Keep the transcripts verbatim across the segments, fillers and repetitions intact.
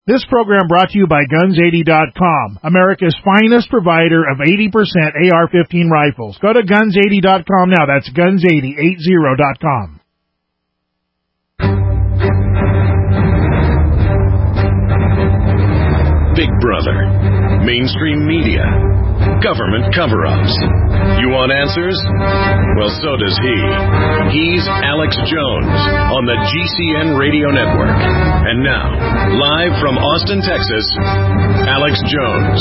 This program brought to you by guns eighty dot com, America's finest provider of eighty percent A R fifteen rifles. Go to guns eighty dot com now. That's guns eighty dot com. Big Brother, mainstream media, government cover-ups. You want answers? Well, so does he. He's Alex Jones on the G C N Radio Network. And now, live from Austin, Texas, Alex Jones.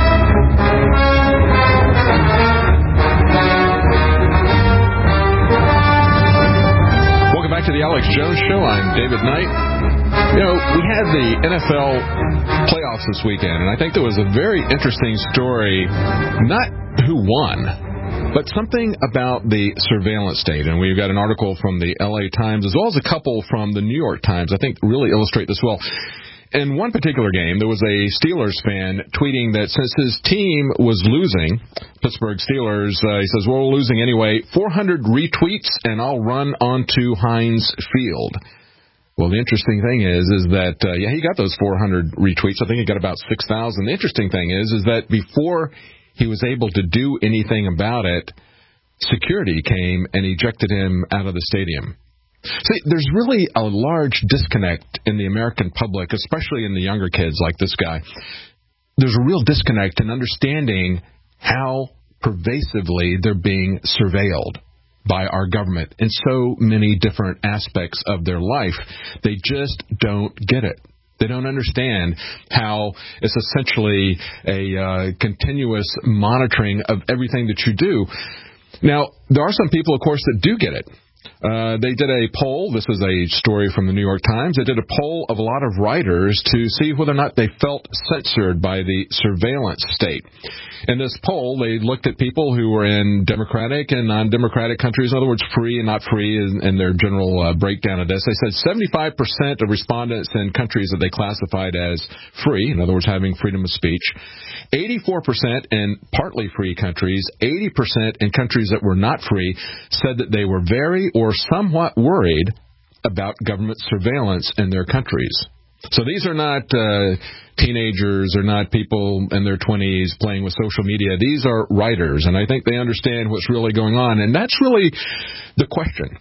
Welcome back to the Alex Jones Show. I'm David Knight. You know, we had the N F L playoffs this weekend, and I think there was a very interesting story, not who won, but something about the surveillance state. And we've got an article from the L A Times, as well as a couple from the New York Times, I think really illustrate this well. In one particular game, there was a Steelers fan tweeting that since his team was losing, Pittsburgh Steelers, uh, he says, well, we're losing anyway, four hundred retweets, and I'll run onto Heinz Field. Well, the interesting thing is, is that, uh, yeah, he got those four hundred retweets. I think he got about six thousand. The interesting thing is, is that before he was able to do anything about it, security came and ejected him out of the stadium. See, there's really a large disconnect in the American public, especially in the younger kids like this guy. There's a real disconnect in understanding how pervasively they're being surveilled by our government in so many different aspects of their life. They just don't get it. They don't understand how it's essentially a uh, continuous monitoring of everything that you do. Now, there are some people, of course, that do get it. Uh, they did a poll. This is a story from the New York Times. They did a poll of a lot of writers to see whether or not they felt censored by the surveillance state. In this poll, they looked at people who were in democratic and non-democratic countries, in other words, free and not free in, in their general uh, breakdown of this. They said seventy-five percent of respondents in countries that they classified as free, in other words, having freedom of speech, eighty-four percent in partly free countries, eighty percent in countries that were not free, said that they were very or somewhat worried about government surveillance in their countries. So these are not uh, teenagers or not people in their twenties playing with social media. These are writers, and I think they understand what's really going on. And that's really the question.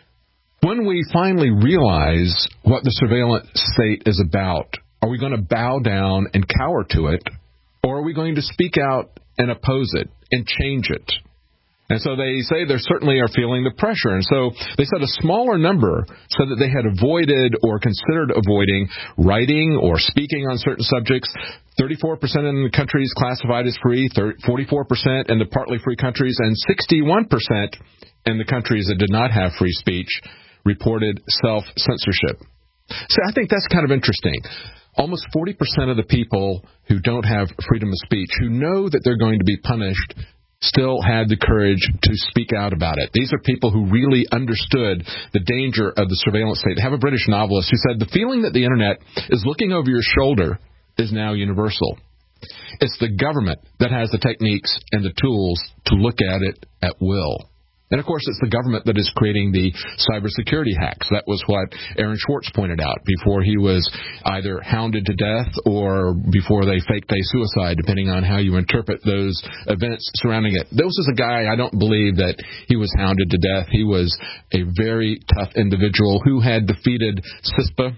When we finally realize what the surveillance state is about, are we going to bow down and cower to it, or are we going to speak out and oppose it and change it? And so they say they certainly are feeling the pressure. And so they said a smaller number said that they had avoided or considered avoiding writing or speaking on certain subjects. thirty-four percent in the countries classified as free, forty-four percent in the partly free countries, and sixty-one percent in the countries that did not have free speech reported self-censorship. So I think that's kind of interesting. Almost forty percent of the people who don't have freedom of speech, who know that they're going to be punished, still had the courage to speak out about it. These are people who really understood the danger of the surveillance state. I have a British novelist who said, the feeling that the Internet is looking over your shoulder is now universal. It's the government that has the techniques and the tools to look at it at will. And, of course, it's the government that is creating the cybersecurity hacks. That was what Aaron Schwartz pointed out before he was either hounded to death or before they faked a suicide, depending on how you interpret those events surrounding it. This is a guy, I don't believe that he was hounded to death. He was a very tough individual who had defeated CISPA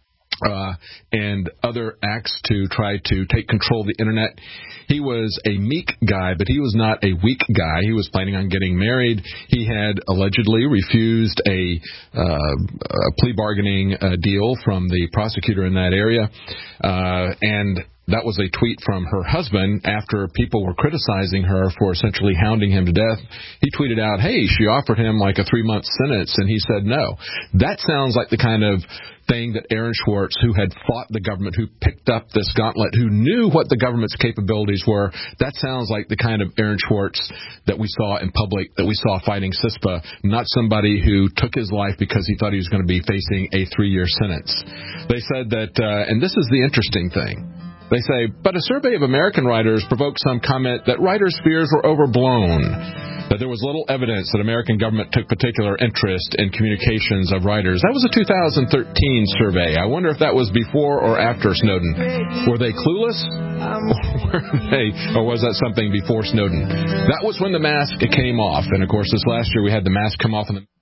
Uh, and other acts to try to take control of the Internet. He was a meek guy, but he was not a weak guy. He was planning on getting married. He had allegedly refused a, uh, a plea bargaining uh, deal from the prosecutor in that area. Uh, and that was a tweet from her husband after people were criticizing her for essentially hounding him to death. He tweeted out, hey, she offered him like a three-month sentence, and he said no. That sounds like the kind of thing that Aaron Schwartz, who had fought the government, who picked up this gauntlet, who knew what the government's capabilities were, that sounds like the kind of Aaron Schwartz that we saw in public, that we saw fighting CISPA, not somebody who took his life because he thought he was going to be facing a three-year sentence. They said that, uh, and this is the interesting thing, They say, but a survey of American writers provoked some comment that writers' fears were overblown, that there was little evidence that American government took particular interest in communications of writers. That was a two thousand thirteen survey. I wonder if that was before or after Snowden. Were they clueless? Or, were they, or was that something before Snowden? That was when the mask came off. And, of course, this last year we had the mask come off in the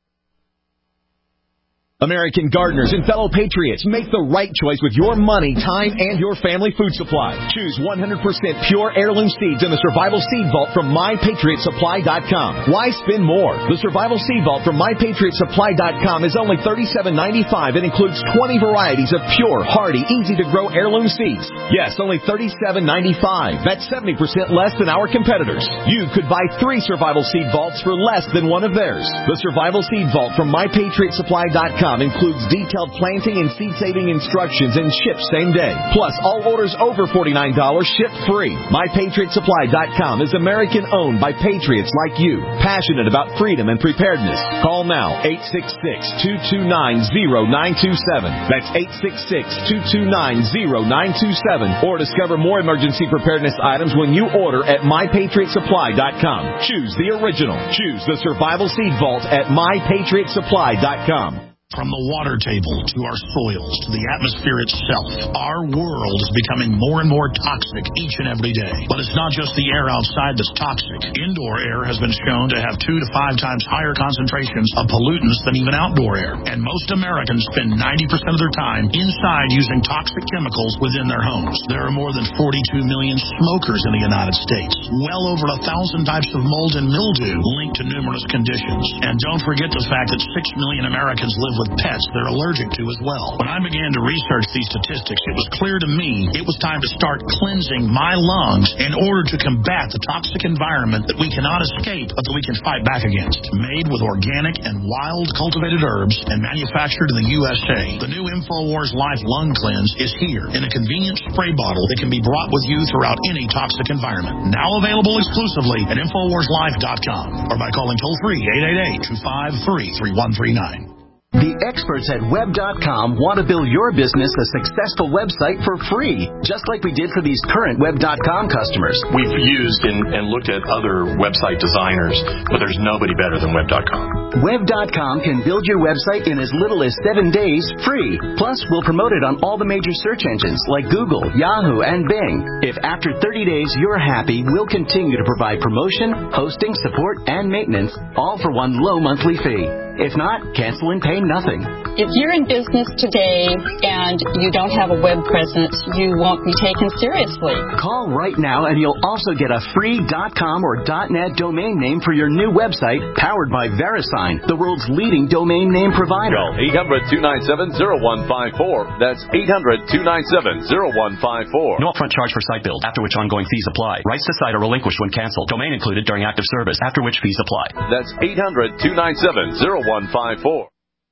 American gardeners and fellow patriots, make the right choice with your money, time, and your family food supply. Choose one hundred percent pure heirloom seeds in the Survival Seed Vault from my patriot supply dot com. Why spend more? The Survival Seed Vault from my patriot supply dot com is only thirty-seven ninety-five and includes twenty varieties of pure, hardy, easy-to-grow heirloom seeds. Yes, only thirty-seven ninety-five. That's seventy percent less than our competitors. You could buy three Survival Seed Vaults for less than one of theirs. The Survival Seed Vault from my patriot supply dot com includes detailed planting and seed-saving instructions and ships same day. Plus, all orders over forty-nine dollars ship free. my patriot supply dot com is American-owned by patriots like you, passionate about freedom and preparedness. Call now, eight six six, two two nine, zero nine two seven. That's eight six six, two two nine, zero nine two seven. Or discover more emergency preparedness items when you order at my patriot supply dot com. Choose the original. Choose the Survival Seed Vault at my patriot supply dot com. From the water table to our soils to the atmosphere itself, our world is becoming more and more toxic each and every day. But it's not just the air outside that's toxic. Indoor air has been shown to have two to five times higher concentrations of pollutants than even outdoor air. And most Americans spend ninety percent of their time inside using toxic chemicals within their homes. There are more than forty-two million smokers in the United States. Well over a thousand types of mold and mildew linked to numerous conditions. And don't forget the fact that six million Americans live with pets they're allergic to as well. When I began to research these statistics, it was clear to me it was time to start cleansing my lungs in order to combat the toxic environment that we cannot escape but that we can fight back against. Made with organic and wild cultivated herbs and manufactured in the U S A, the new InfoWars Life Lung Cleanse is here in a convenient spray bottle that can be brought with you throughout any toxic environment. Now available exclusively at infowars life dot com or by calling toll-free eight eight eight, two five three, three one three nine. The experts at web dot com want to build your business a successful website for free, just like we did for these current web dot com customers. We've used and, and looked at other website designers, but there's nobody better than web dot com. web dot com can build your website in as little as seven days free. Plus, we'll promote it on all the major search engines like Google, Yahoo, and Bing. If after thirty days you're happy, we'll continue to provide promotion, hosting, support, and maintenance, all for one low monthly fee. If not, cancel and pay nothing. If you're in business today and you don't have a web presence, you won't be taken seriously. Call right now and you'll also get a free .com or .net domain name for your new website powered by VeriSign, the world's leading domain name provider. Call eight hundred, two nine seven, zero one five four. That's eight hundred, two nine seven, zero one five four. No upfront charge for site build, after which ongoing fees apply. Rights to site are relinquished when canceled. Domain included during active service, after which fees apply. That's eight hundred, two nine seven, zero one five four.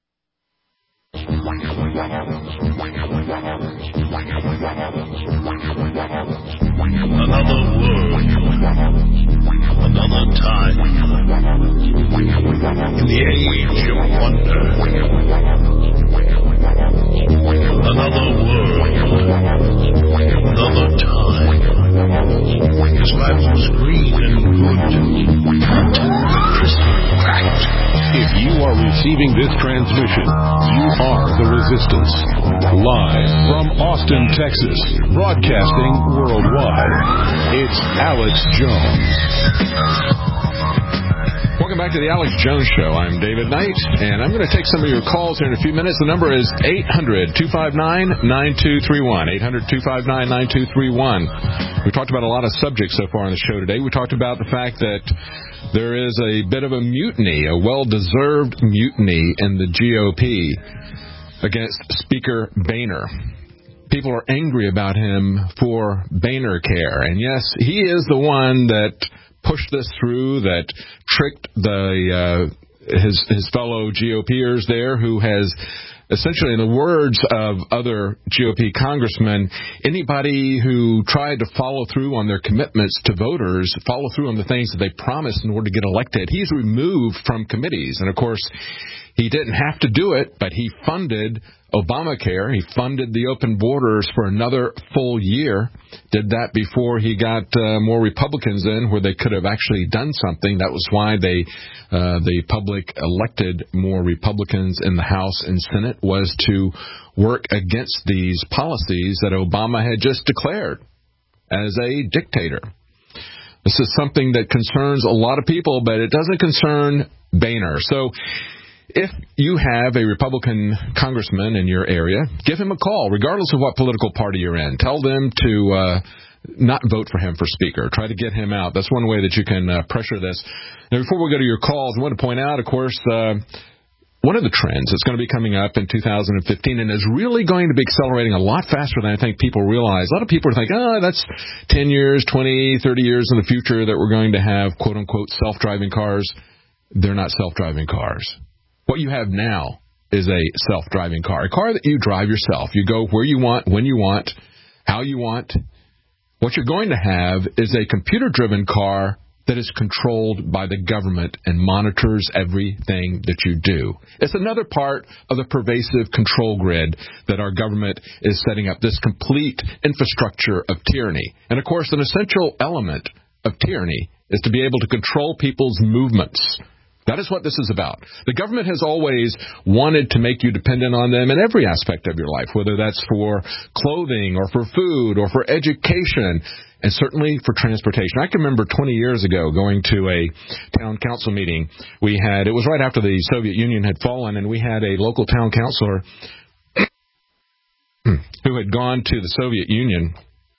Another world, another time, in the age of wonder. Another world, another time. His life was green and good until the crystal cracked. If you are receiving this transmission, you are the Resistance. Live from Austin, Texas, broadcasting worldwide, it's Alex Jones. Welcome back to the Alex Jones Show. I'm David Knight, and I'm going to take some of your calls here in a few minutes. The number is eight hundred, two five nine, nine two three one, eight hundred, two five nine, nine two three one. We've talked about a lot of subjects so far on the show today. We talked about the fact that there is a bit of a mutiny, a well-deserved mutiny in the G O P against Speaker Boehner. People are angry about him for Boehner Care. And yes, he is the one that pushed this through, that tricked the uh, his his fellow GOPers there, who has essentially, in the words of other G O P congressmen, anybody who tried to follow through on their commitments to voters, follow through on the things that they promised in order to get elected, he's removed from committees. And, of course, He didn't have to do it, but he funded Obamacare. He funded the open borders for another full year. Did that before he got uh, more Republicans in, where they could have actually done something. That was why they, uh, the public elected more Republicans in the House and Senate, was to work against these policies that Obama had just declared as a dictator. This is something that concerns a lot of people, but it doesn't concern Boehner. So if you have a Republican congressman in your area, give him a call, regardless of what political party you're in. Tell them to uh, not vote for him for Speaker. Try to get him out. That's one way that you can uh, pressure this. Now, before we go to your calls, I want to point out, of course, uh, one of the trends that's going to be coming up in two thousand fifteen and is really going to be accelerating a lot faster than I think people realize. A lot of people are thinking, oh, that's ten years, twenty, thirty years in the future that we're going to have, quote-unquote, self-driving cars. They're not self-driving cars. What you have now is a self-driving car, a car that you drive yourself. You go where you want, when you want, how you want. What you're going to have is a computer-driven car that is controlled by the government and monitors everything that you do. It's another part of the pervasive control grid that our government is setting up, this complete infrastructure of tyranny. And, of course, an essential element of tyranny is to be able to control people's movements. That is what this is about. The government has always wanted to make you dependent on them in every aspect of your life, whether that's for clothing or for food or for education, and certainly for transportation. I can remember twenty years ago going to a town council meeting. We had, it was right after the Soviet Union had fallen, and we had a local town councilor who had gone to the Soviet Union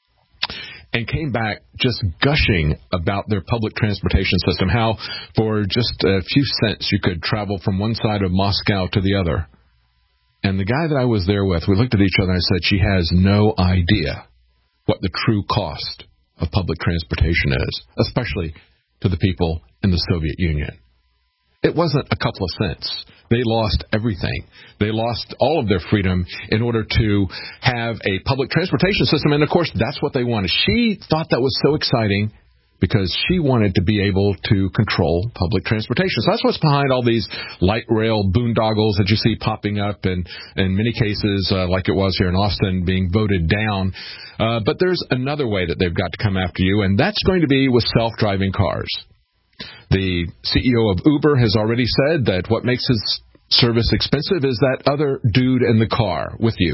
and came back just gushing about their public transportation system, how for just a few cents you could travel from one side of Moscow to the other. And the guy that I was there with, we looked at each other and I said, she has no idea what the true cost of public transportation is, especially to the people in the Soviet Union. It wasn't a couple of cents. They lost everything. They lost all of their freedom in order to have a public transportation system. And, of course, that's what they wanted. She thought that was so exciting because she wanted to be able to control public transportation. So that's what's behind all these light rail boondoggles that you see popping up, and in many cases, uh, like it was here in Austin, being voted down. Uh, but there's another way that they've got to come after you, and that's going to be with self-driving cars. The C E O of Uber has already said that what makes his service expensive is that other dude in the car with you.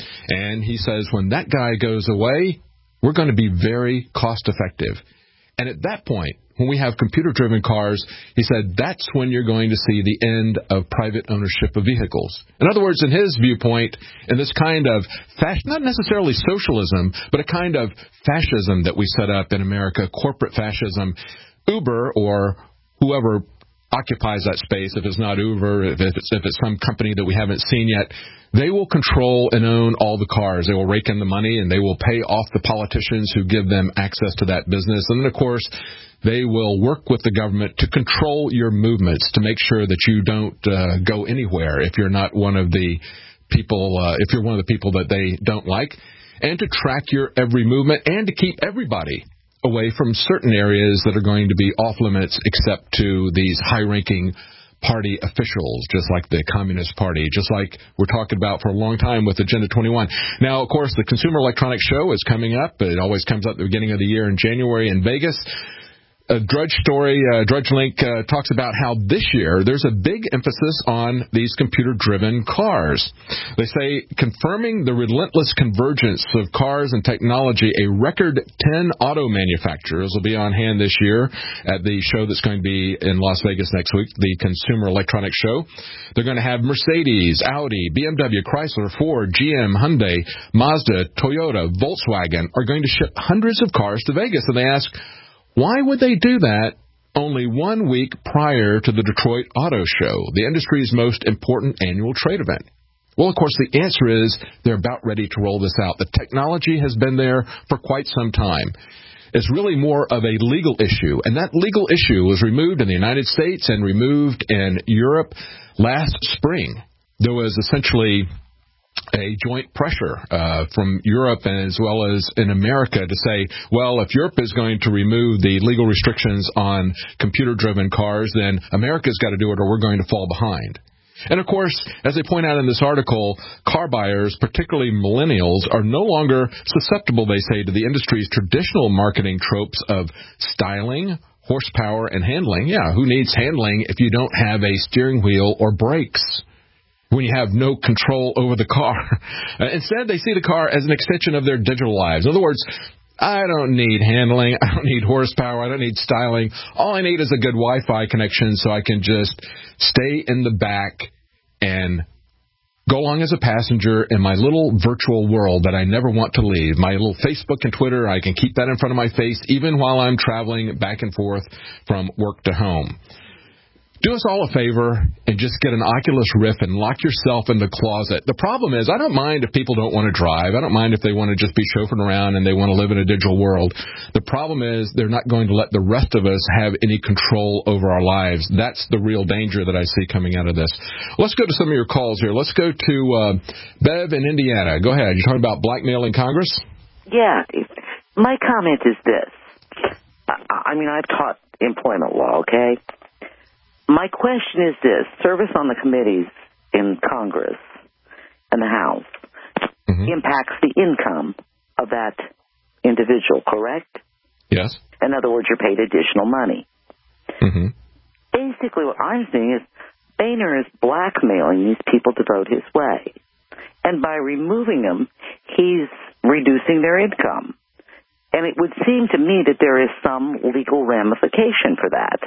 And he says when that guy goes away, we're going to be very cost effective. And at that point, when we have computer-driven cars, he said that's when you're going to see the end of private ownership of vehicles. In other words, in his viewpoint, in this kind of, fasc- not necessarily socialism, but a kind of fascism that we set up in America, corporate fascism, Uber or whoever occupies that space, if it's not Uber, if it's, if it's some company that we haven't seen yet, they will control and own all the cars. They will rake in the money, and they will pay off the politicians who give them access to that business. And then, of course, they will work with the government to control your movements, to make sure that you don't uh, go anywhere if you're not one of the people, uh, if you're one of the people that they don't like, and to track your every movement and to keep everybody away from certain areas that are going to be off limits except to these high-ranking party officials, just like the Communist Party, just like we're talking about for a long time with Agenda twenty-one. Now, of course, the Consumer Electronics Show is coming up. It always comes up at the beginning of the year in January in Vegas. A Drudge story, uh, Drudge Link uh, talks about how this year there's a big emphasis on these computer-driven cars. They say, confirming the relentless convergence of cars and technology, a record ten auto manufacturers will be on hand this year at the show that's going to be in Las Vegas next week, the Consumer Electronics Show. They're going to have Mercedes, Audi, B M W, Chrysler, Ford, G M, Hyundai, Mazda, Toyota, Volkswagen are going to ship hundreds of cars to Vegas. And they ask, why would they do that only one week prior to the Detroit Auto Show, the industry's most important annual trade event? Well, of course, the answer is they're about ready to roll this out. The technology has been there for quite some time. It's really more of a legal issue, and that legal issue was removed in the United States and removed in Europe last spring. There was essentially a joint pressure uh, from Europe as well as in America to say, well, if Europe is going to remove the legal restrictions on computer-driven cars, then America's got to do it or we're going to fall behind. And, of course, as they point out in this article, car buyers, particularly millennials, are no longer susceptible, they say, to the industry's traditional marketing tropes of styling, horsepower, and handling. Yeah, who needs handling if you don't have a steering wheel or brakes? When you have no control over the car. Instead, they see the car as an extension of their digital lives. In other words, I don't need handling, I don't need horsepower, I don't need styling. All I need is a good Wi-Fi connection so I can just stay in the back and go along as a passenger in my little virtual world that I never want to leave. My little Facebook and Twitter, I can keep that in front of my face even while I'm traveling back and forth from work to home. Do us all a favor and just get an Oculus Rift and lock yourself in the closet. The problem is, I don't mind if people don't want to drive. I don't mind if they want to just be chauffeured around and they want to live in a digital world. The problem is they're not going to let the rest of us have any control over our lives. That's the real danger that I see coming out of this. Let's go to some of your calls here. Let's go to uh, Bev in Indiana. Go ahead. You're talking about blackmailing Congress? Yeah. My comment is this. I, I mean, I've taught employment law, okay? My question is this. Service on the committees in Congress and the House mm-hmm. impacts the income of that individual, correct? Yes. In other words, you're paid additional money. Mm-hmm. Basically, what I'm saying is Boehner is blackmailing these people to vote his way. And by removing them, he's reducing their income. And it would seem to me that there is some legal ramification for that.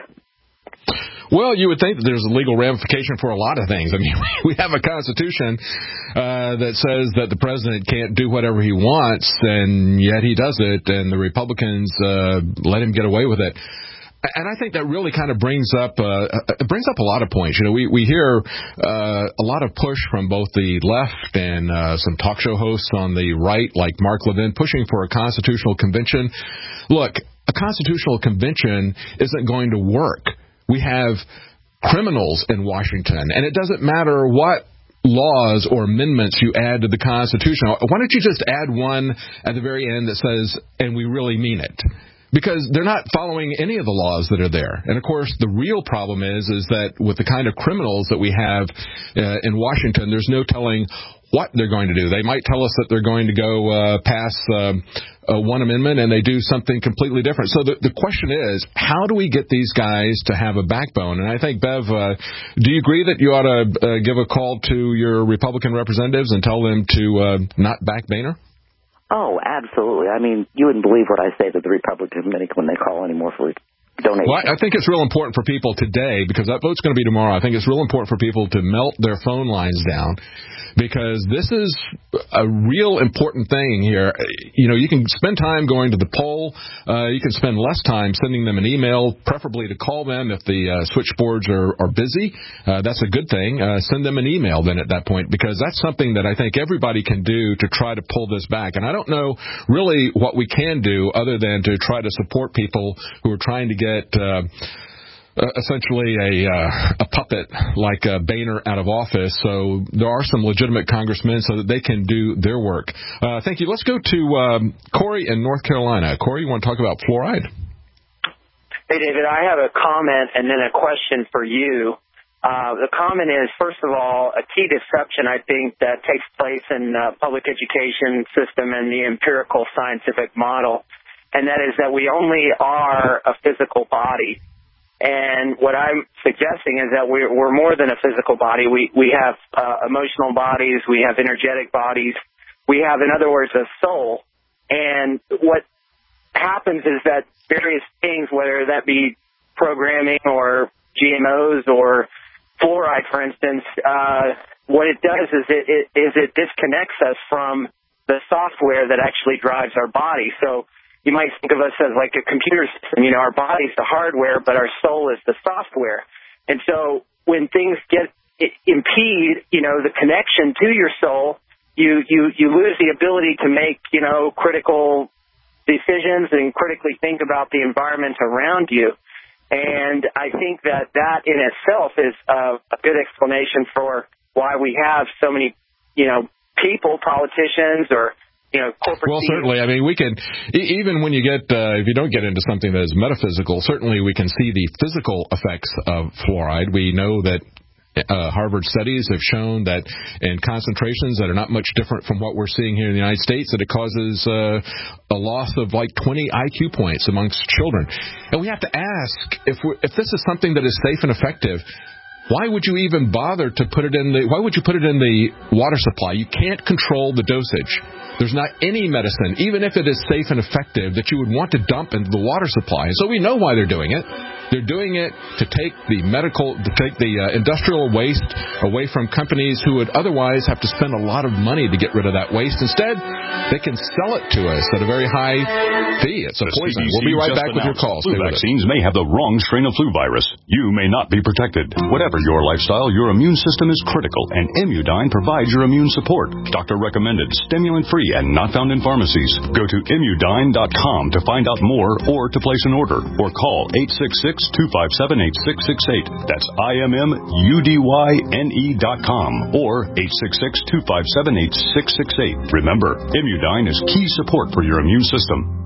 Well, you would think that there's a legal ramification for a lot of things. I mean, we have a Constitution uh, that says that the president can't do whatever he wants, and yet he does it, and the Republicans uh, let him get away with it. And I think that really kind of brings up uh, it brings up a lot of points. You know, we we hear uh, a lot of push from both the left and uh, some talk show hosts on the right, like Mark Levin, pushing for a constitutional convention. Look, a constitutional convention isn't going to work. We have criminals in Washington, and it doesn't matter what laws or amendments you add to the Constitution. Why don't you just add one at the very end that says, and we really mean it? Because they're not following any of the laws that are there. And, of course, the real problem is is that with the kind of criminals that we have uh, in Washington, there's no telling what they're going to do. They might tell us that they're going to go uh, pass uh, uh, one amendment, and they do something completely different. So the, the question is, how do we get these guys to have a backbone? And I think, Bev, uh, do you agree that you ought to uh, give a call to your Republican representatives and tell them to uh, not back Boehner? Oh, absolutely. I mean, you wouldn't believe what I say to the Republican committee when they call anymore for donations. Well, I think it's real important for people today, because that vote's going to be tomorrow. I think it's real important for people to melt their phone lines down, because this is a real important thing here. You know, you can spend time going to the poll. Uh, you can spend less time sending them an email, preferably to call them if the uh, switchboards are, are busy. Uh, that's a good thing. Uh, send them an email then at that point, because that's something that I think everybody can do to try to pull this back. And I don't know really what we can do other than to try to support people who are trying to get uh, Uh, essentially a uh, a puppet like uh, Boehner out of office. So there are some legitimate congressmen so that they can do their work. Uh, thank you. Let's go to um, Corey in North Carolina. Corey, you want to talk about fluoride? Hey, David, I have a comment and then a question for you. Uh, the comment is, first of all, a key deception, I think, that takes place in the public education system and the empirical scientific model, and that is that we only are a physical body. And what I'm suggesting is that we're, we're more than a physical body. We we have uh, emotional bodies. We have energetic bodies. We have, in other words, a soul. And what happens is that various things, whether that be programming or G M Os or fluoride, for instance, uh, what it does is it, it is it disconnects us from the software that actually drives our body. So you might think of us as like a computer system. You know, our body's the hardware, but our soul is the software. And so when things get impede, you know, the connection to your soul, you, you, you lose the ability to make, you know, critical decisions and critically think about the environment around you. And I think that that in itself is a, a good explanation for why we have so many, you know, people, politicians, or You know, corporate well, certainly. I mean, we can, even when you get, uh, if you don't get into something that is metaphysical, certainly we can see the physical effects of fluoride. We know that Uh, Harvard studies have shown that in concentrations that are not much different from what we're seeing here in the United States, that it causes uh, a loss of like twenty I Q points amongst children. And we have to ask, if we're, if this is something that is safe and effective, why would you even bother to put it in the, why would you put it in the water supply? You can't control the dosage. There's not any medicine, even if it is safe and effective, that you would want to dump into the water supply. And so we know why they're doing it. They're doing it to take the medical, to take the uh, industrial waste away from companies who would otherwise have to spend a lot of money to get rid of that waste. Instead, they can sell it to us at a very high fee. It's a the poison. C D C We'll be right back with your calls. Flu vaccines may have the wrong strain of flu virus. You may not be protected. Whatever your lifestyle, your immune system is critical, and Immudyne provides your immune support. Doctor recommended, stimulant-free, and not found in pharmacies. Go to Immudyne dot com to find out more or to place an order, or call eight six six, two five seven, eight six six eight. That's I M M U D Y N E dot com or eight six six, two five seven, eight six six eight. Remember, Immudyne is key support for your immune system.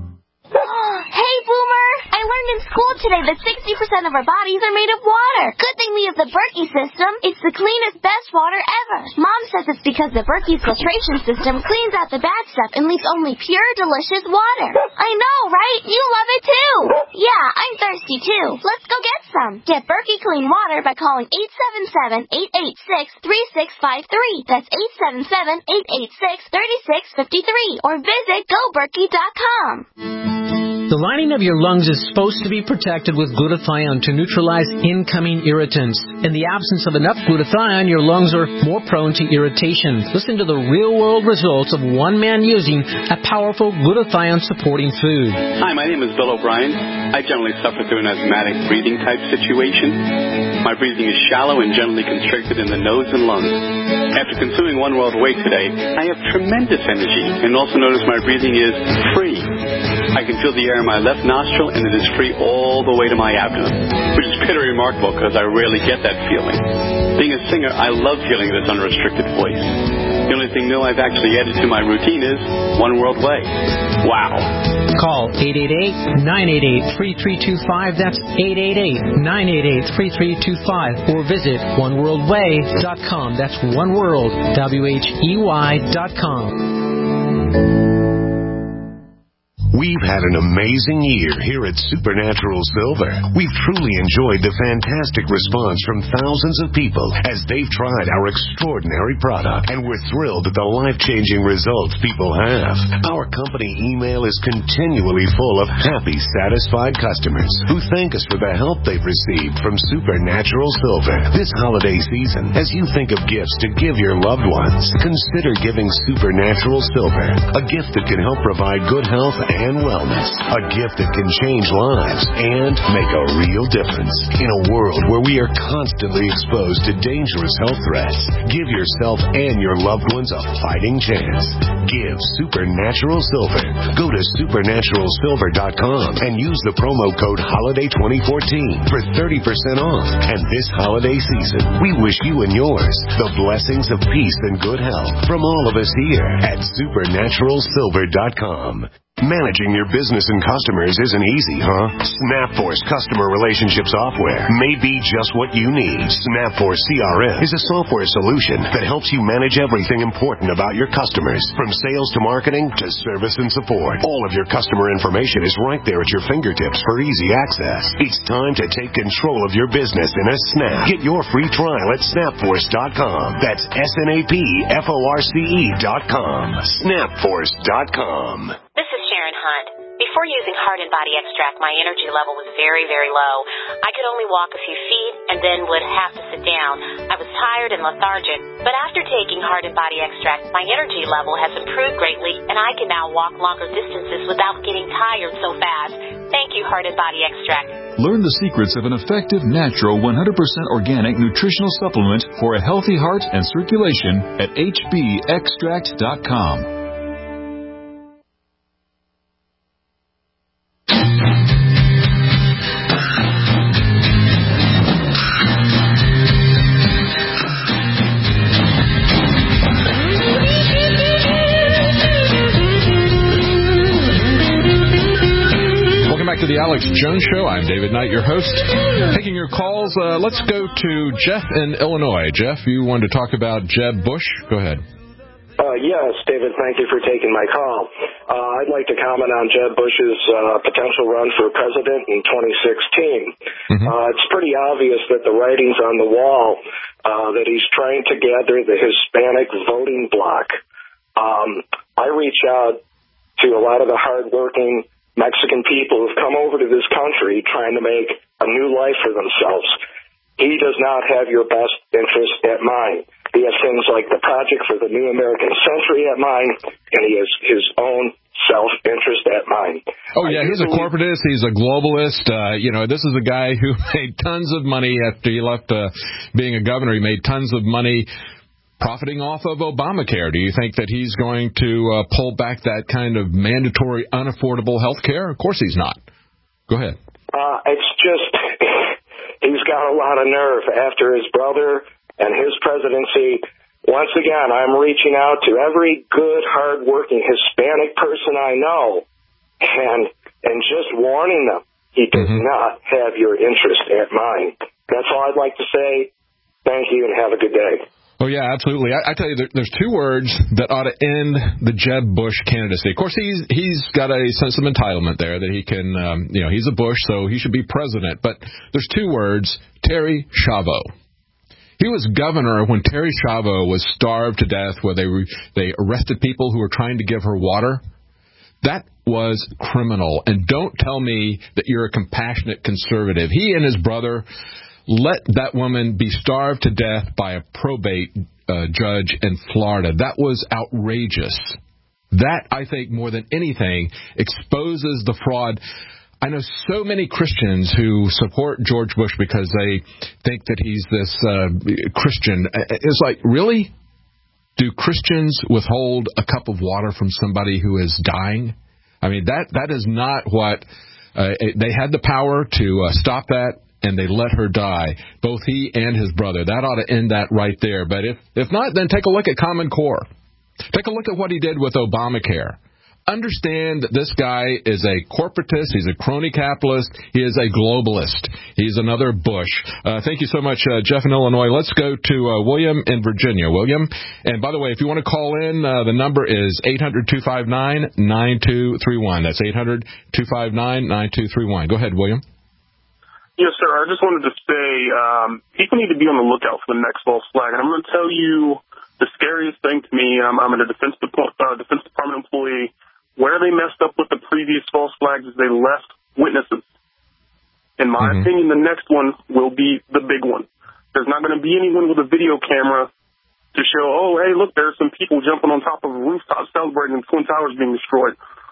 Hey, Boomer! I learned in school today that sixty percent of our bodies are made of water. Good thing we have the Berkey system. It's the cleanest, best water ever. Mom says it's because the Berkey filtration system cleans out the bad stuff and leaves only pure, delicious water. I know, right? You love it too. Yeah, I'm thirsty too. Let's go get some. Get Berkey clean water by calling eight seven seven, eight eight six, three six five three. That's eight seven seven, eight eight six, three six five three. Or visit go berkey dot com. The lining of your lungs is supposed to be protected with glutathione to neutralize incoming irritants. In the absence of enough glutathione, your lungs are more prone to irritation. Listen to the real-world results of one man using a powerful glutathione-supporting food. Hi, my name is Bill O'Brien. I generally suffer through an asthmatic breathing type situation. My breathing is shallow and generally constricted in the nose and lungs. After consuming One World Whey today, I have tremendous energy and also notice my breathing is free. I can feel the air in my left nostril, and it is free all the way to my abdomen, which is pretty remarkable because I rarely get that feeling. Being a singer, I love hearing this unrestricted voice. The only thing new I've actually added to my routine is One World Whey. Wow. Call eight eight eight, nine eight eight, three three two five. That's eight eight eight, nine eight eight, three three two five. Or visit one world way dot com. That's oneworld, W H E Y dot com. We've had an amazing year here at Supernatural Silver. We've truly enjoyed the fantastic response from thousands of people as they've tried our extraordinary product, and we're thrilled at the life-changing results people have. Our company email is continually full of happy, satisfied customers who thank us for the help they've received from Supernatural Silver. This holiday season, as you think of gifts to give your loved ones, consider giving Supernatural Silver, a gift that can help provide good health and and wellness, a gift that can change lives and make a real difference. In a world where we are constantly exposed to dangerous health threats, give yourself and your loved ones a fighting chance. Give Supernatural Silver. Go to supernatural silver dot com and use the promo code holiday twenty fourteen for thirty percent off. And this holiday season, we wish you and yours the blessings of peace and good health from all of us here at supernatural silver dot com. Managing your business and customers isn't easy, huh? SnapForce Customer Relationship Software may be just what you need. SnapForce C R M is a software solution that helps you manage everything important about your customers, from sales to marketing to service and support. All of your customer information is right there at your fingertips for easy access. It's time to take control of your business in a snap. Get your free trial at snapforce dot com. That's S N A P F O R C E dot com. snapforce dot com. This is Sharon Hunt. Before using Heart and Body Extract, my energy level was very, very low. I could only walk a few feet and then would have to sit down. I was tired and lethargic. But after taking Heart and Body Extract, my energy level has improved greatly, and I can now walk longer distances without getting tired so fast. Thank you, Heart and Body Extract. Learn the secrets of an effective, natural, one hundred percent organic nutritional supplement for a healthy heart and circulation at H B extract dot com. back to the Alex Jones Show. I'm David Knight, your host. Taking your calls, uh, let's go to Jeff in Illinois. Jeff, you wanted to talk about Jeb Bush. Go ahead. Uh, yes, David, thank you for taking my call. Uh, I'd like to comment on Jeb Bush's uh, potential run for president in twenty sixteen. Mm-hmm. Uh, it's pretty obvious that the writing's on the wall, uh, that he's trying to gather the Hispanic voting bloc. Um, I reach out to a lot of the hardworking Mexican people who've come over to this country trying to make a new life for themselves. He does not have your best interest at mind. He has things like the Project for the New American Century at mind, and he has his own self-interest at mind. Oh, yeah, he's a corporatist. He's a globalist. Uh, you know, this is a guy who made tons of money after he left uh, being a governor. He made tons of money profiting off of Obamacare. Do you think that he's going to uh, pull back that kind of mandatory, unaffordable health care? Of course he's not. Go ahead. Uh, it's just, he's got a lot of nerve after his brother and his presidency. Once again, I'm reaching out to every good, hard-working Hispanic person I know and and just warning them he does mm-hmm. not have your interest at mind. That's all I'd like to say. Thank you and have a good day. Oh, yeah, absolutely. I, I tell you, there, there's two words that ought to end the Jeb Bush candidacy. Of course, he's he's got a sense of entitlement there that he can, um, you know, he's a Bush, so he should be president. But there's two words, Terry Schiavo. He was governor when Terry Schiavo was starved to death, where they re- they arrested people who were trying to give her water. That was criminal. And don't tell me that you're a compassionate conservative. He and his brother let that woman be starved to death by a probate uh, judge in Florida. That was outrageous. That, I think, more than anything, exposes the fraud. I know so many Christians who support George Bush because they think that he's this uh, Christian. It's like, really? Do Christians withhold a cup of water from somebody who is dying? I mean, that that is not what uh, they had the power to uh, stop that, and they let her die, both he and his brother. That ought to end that right there. But if, if not, then take a look at Common Core. Take a look at what he did with Obamacare. Understand that this guy is a corporatist. He's a crony capitalist. He is a globalist. He's another Bush. Uh, thank you so much, uh, Jeff in Illinois. Let's go to uh, William in Virginia. William, and by the way, if you want to call in, uh, the number is eight hundred, two five nine, nine two three one. That's eight hundred, two five nine, nine two three one. Go ahead, William. Yes, sir. I just wanted to say um, people need to be on the lookout for the next false flag. And I'm going to tell you the scariest thing to me. Um, I'm a Defense, Dep- uh, Defense Department employee. Where they messed up with the previous false flags is they left witnesses. In my mm-hmm. opinion, the next one will be the big one. There's not going to be anyone with a video camera to show, oh, hey, look, there's some people jumping on top of a rooftop celebrating Twin Towers being destroyed.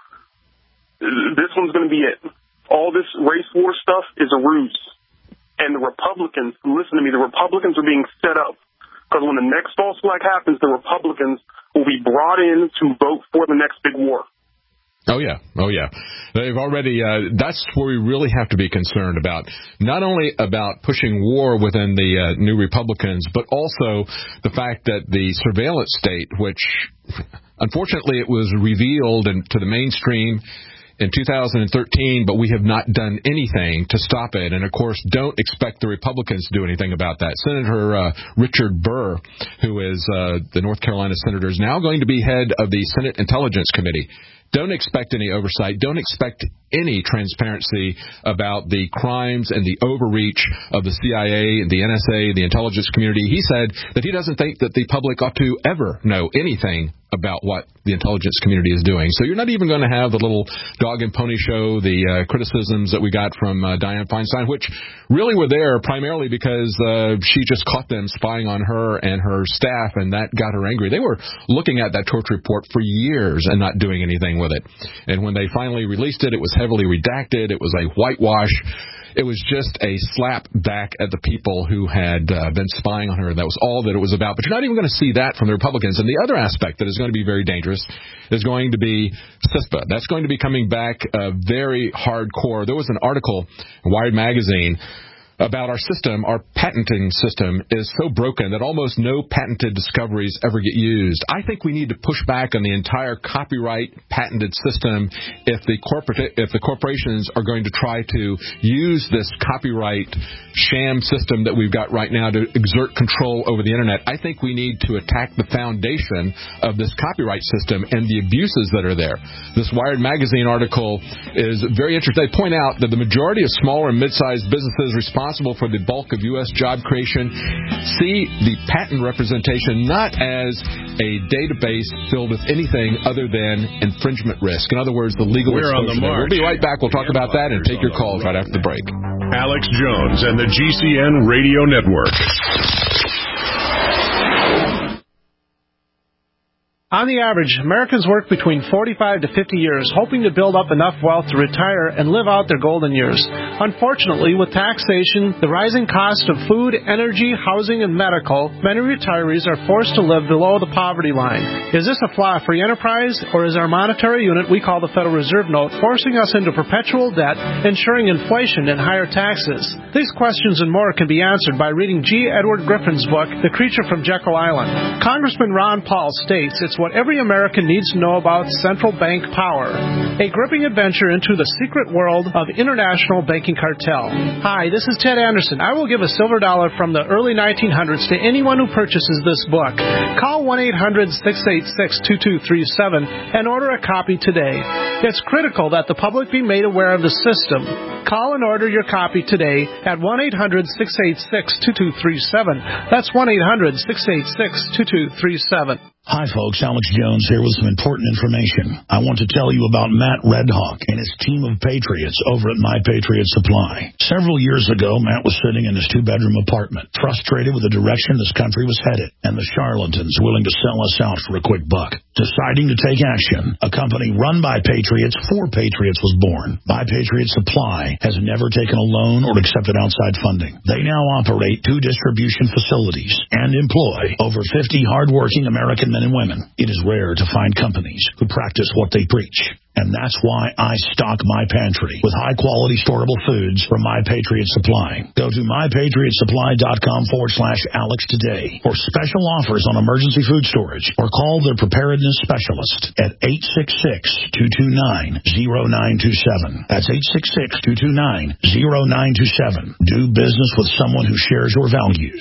This one's going to be it. All this race war stuff is a ruse. And the Republicans, listen to me, the Republicans are being set up. Because when the next false flag happens, the Republicans will be brought in to vote for the next big war. Oh, yeah. Oh, yeah. They've already, uh, that's where we really have to be concerned about, not only about pushing war within the uh, new Republicans, but also the fact that the surveillance state, which unfortunately it was revealed in, to the mainstream in two thousand thirteen, but we have not done anything to stop it. And, of course, don't expect the Republicans to do anything about that. Senator uh, Richard Burr, who is uh, the North Carolina senator, is now going to be head of the Senate Intelligence Committee. Don't expect any oversight. Don't expect any transparency about the crimes and the overreach of the C I A, the N S A, the intelligence community. He said that he doesn't think that the public ought to ever know anything about what the intelligence community is doing. So you're not even going to have the little dog and pony show, the uh, criticisms that we got from uh, Dianne Feinstein, which really were there primarily because uh, she just caught them spying on her and her staff, and that got her angry. They were looking at that torture report for years and not doing anything with it. And when they finally released it, it was heavily redacted. It was a whitewash. It was just a slap back at the people who had uh, been spying on her. That was all that it was about. But you're not even going to see that from the Republicans. And the other aspect that is going to be very dangerous is going to be CISPA. That's going to be coming back uh, very hardcore. There was an article in Wired Magazine about our system, our patenting system, is so broken that almost no patented discoveries ever get used. I think we need to push back on the entire copyright patented system if the corporate if the corporations are going to try to use this copyright sham system that we've got right now to exert control over the Internet. I think we need to attack the foundation of this copyright system and the abuses that are there. This Wired magazine article is very interesting. They point out that the majority of smaller and mid-sized businesses responsible for the bulk of U S job creation see the patent representation not as a database filled with anything other than infringement risk. In other words, the legal We're on the march. We'll be right back. We'll talk about that and take your calls right after the break. Alex Jones and the G C N Radio Network. On the average, Americans work between forty-five to fifty years, hoping to build up enough wealth to retire and live out their golden years. Unfortunately, with taxation, the rising cost of food, energy, housing, and medical, many retirees are forced to live below the poverty line. Is this a flaw free enterprise, or is our monetary unit we call the Federal Reserve Note forcing us into perpetual debt, ensuring inflation and higher taxes? These questions and more can be answered by reading G. Edward Griffin's book, The Creature from Jekyll Island. Congressman Ron Paul states it's what every American needs to know about central bank power. A gripping adventure into the secret world of international banking cartel. Hi, this is Ted Anderson. I will give a silver dollar from the early nineteen hundreds to anyone who purchases this book. Call one eight hundred six eight six two two three seven and order a copy today. It's critical that the public be made aware of the system. Call and order your copy today at one eight hundred six eight six two two three seven. That's one eight hundred six eight six two two three seven. Hi, folks. Alex Jones here with some important information. I want to tell you about Matt Redhawk and his team of patriots over at My Patriot Supply. Several years ago, Matt was sitting in his two-bedroom apartment, frustrated with the direction this country was headed, and the charlatans willing to sell us out for a quick buck. Deciding to take action, a company run by patriots for patriots was born. My Patriot Supply has never taken a loan or accepted outside funding. They now operate two distribution facilities and employ over fifty hardworking American men and women. It is rare to find companies who practice what they preach. And that's why I stock my pantry with high-quality storable foods from My Patriot Supply. Go to mypatriotsupply.com forward slash Alex today for special offers on emergency food storage, or call their preparedness specialist at eight six six, two two nine, zero nine two seven. That's eight six six, two two nine, zero nine two seven. Do business with someone who shares your values.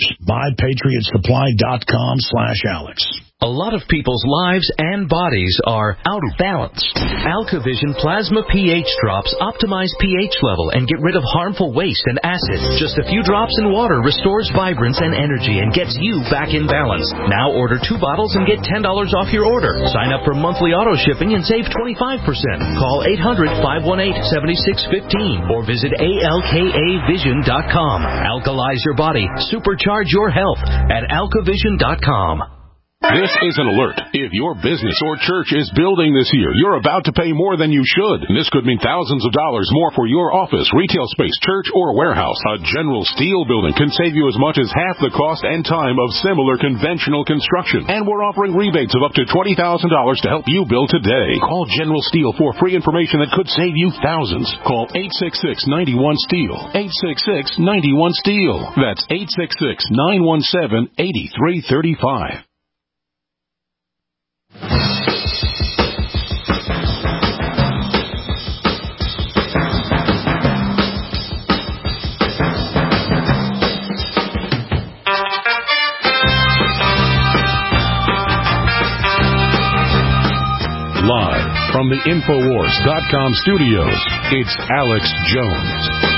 mypatriotsupply.com slash Alex. A lot of people's lives and bodies are out of balance. AlkaVision Plasma pH drops optimize pH level and get rid of harmful waste and acid. Just a few drops in water restores vibrance and energy and gets you back in balance. Now order two bottles and get ten dollars off your order. Sign up for monthly auto shipping and save twenty-five percent. Call eight hundred, five one eight, seven six one five or visit A L K A vision dot com. Alkalize your body. Supercharge your health at alka vision dot com. This is an alert. If your business or church is building this year, you're about to pay more than you should. This could mean thousands of dollars more for your office, retail space, church, or warehouse. A General Steel building can save you as much as half the cost and time of similar conventional construction. And we're offering rebates of up to twenty thousand dollars to help you build today. Call General Steel for free information that could save you thousands. Call eight six six, nine one, STEEL. eight six six, nine one, STEEL. That's eight six six, nine one seven, eight three three five. Live from the Infowars dot com studios, it's Alex Jones.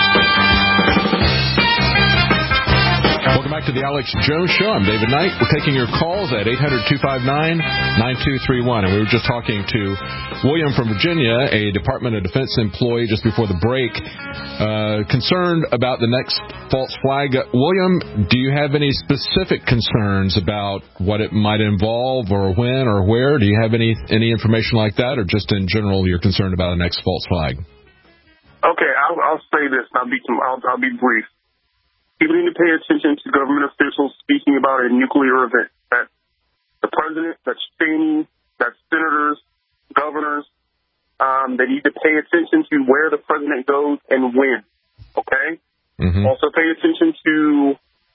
Welcome back to the Alex Jones Show. I'm David Knight. We're taking your calls at eight hundred, two five nine, nine two three one. And we were just talking to William from Virginia, a Department of Defense employee, just before the break, uh, concerned about the next false flag. William, do you have any specific concerns about what it might involve or when or where? Do you have any any information like that, or just in general you're concerned about the next false flag? Okay, I'll, I'll say this. I'll be, I'll, I'll be brief. People need to pay attention to government officials speaking about a nuclear event. That's the president, that's Cheney, that's senators, governors. Um, they need to pay attention to where the president goes and when. Okay? Mm-hmm. Also pay attention to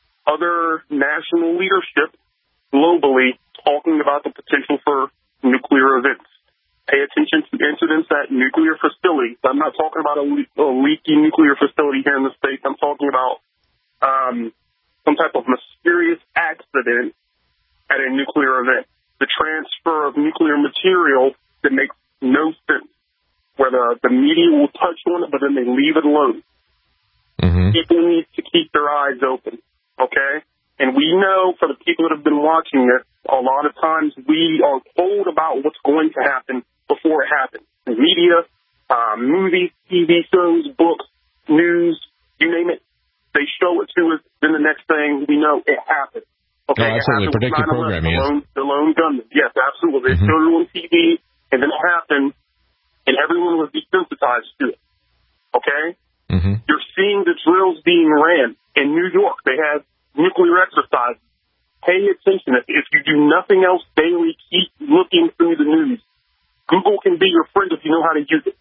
other national leadership globally talking about the potential for nuclear events. Pay attention to incidents at nuclear facilities. I'm not talking about a, le- a leaky nuclear facility here in the States. I'm talking about um, some type of mysterious accident at a nuclear event. The transfer of nuclear material that makes no sense, where the, the media will touch on it, but then they leave it alone. Mm-hmm. People need to keep their eyes open, okay? And we know, for the people that have been watching this, a lot of times we are told about what's going to happen before it happens. The media, uh, movies, T V shows, books, news, you name it, they show it to us, then the next thing we know, it happened. Okay, oh, absolutely. Predictive programming, yes. The lone, the lone gunman. Yes, absolutely. Mm-hmm. They showed it on T V, and then it happened, and everyone was desensitized to it. Okay? Mm-hmm. You're seeing the drills being ran in New York. They have nuclear exercises. Pay attention. If, if you do nothing else daily, keep looking through the news. Google can be your friend if you know how to use it.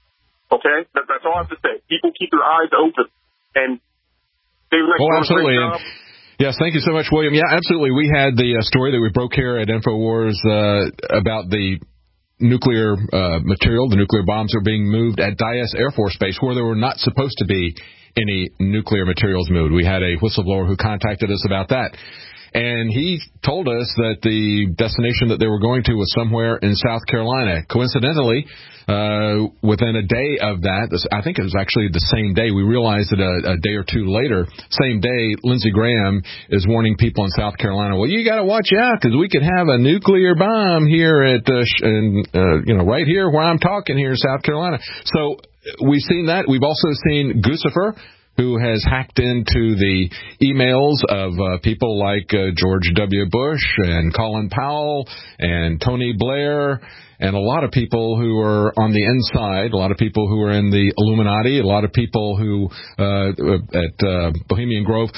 Okay? That, that's all I have to say. People keep their eyes open. And David, oh, absolutely. And, yes, thank you so much, William. Yeah, absolutely. We had the uh, story that we broke here at InfoWars uh, about the nuclear uh, material, the nuclear bombs are being moved at Dyess Air Force Base, where there were not supposed to be any nuclear materials moved. We had a whistleblower who contacted us about that. And he told us that the destination that they were going to was somewhere in South Carolina. Coincidentally, uh, within a day of that, I think it was actually the same day, we realized that a, a day or two later, same day, Lindsey Graham is warning people in South Carolina, well, you got to watch out because we could have a nuclear bomb here at, uh, in, uh, you know, right here where I'm talking here in South Carolina. So we've seen that. We've also seen Guccifer, who has hacked into the emails of uh, people like uh, George W. Bush and Colin Powell and Tony Blair and a lot of people who are on the inside, a lot of people who are in the Illuminati, a lot of people who uh, at uh, Bohemian Grove.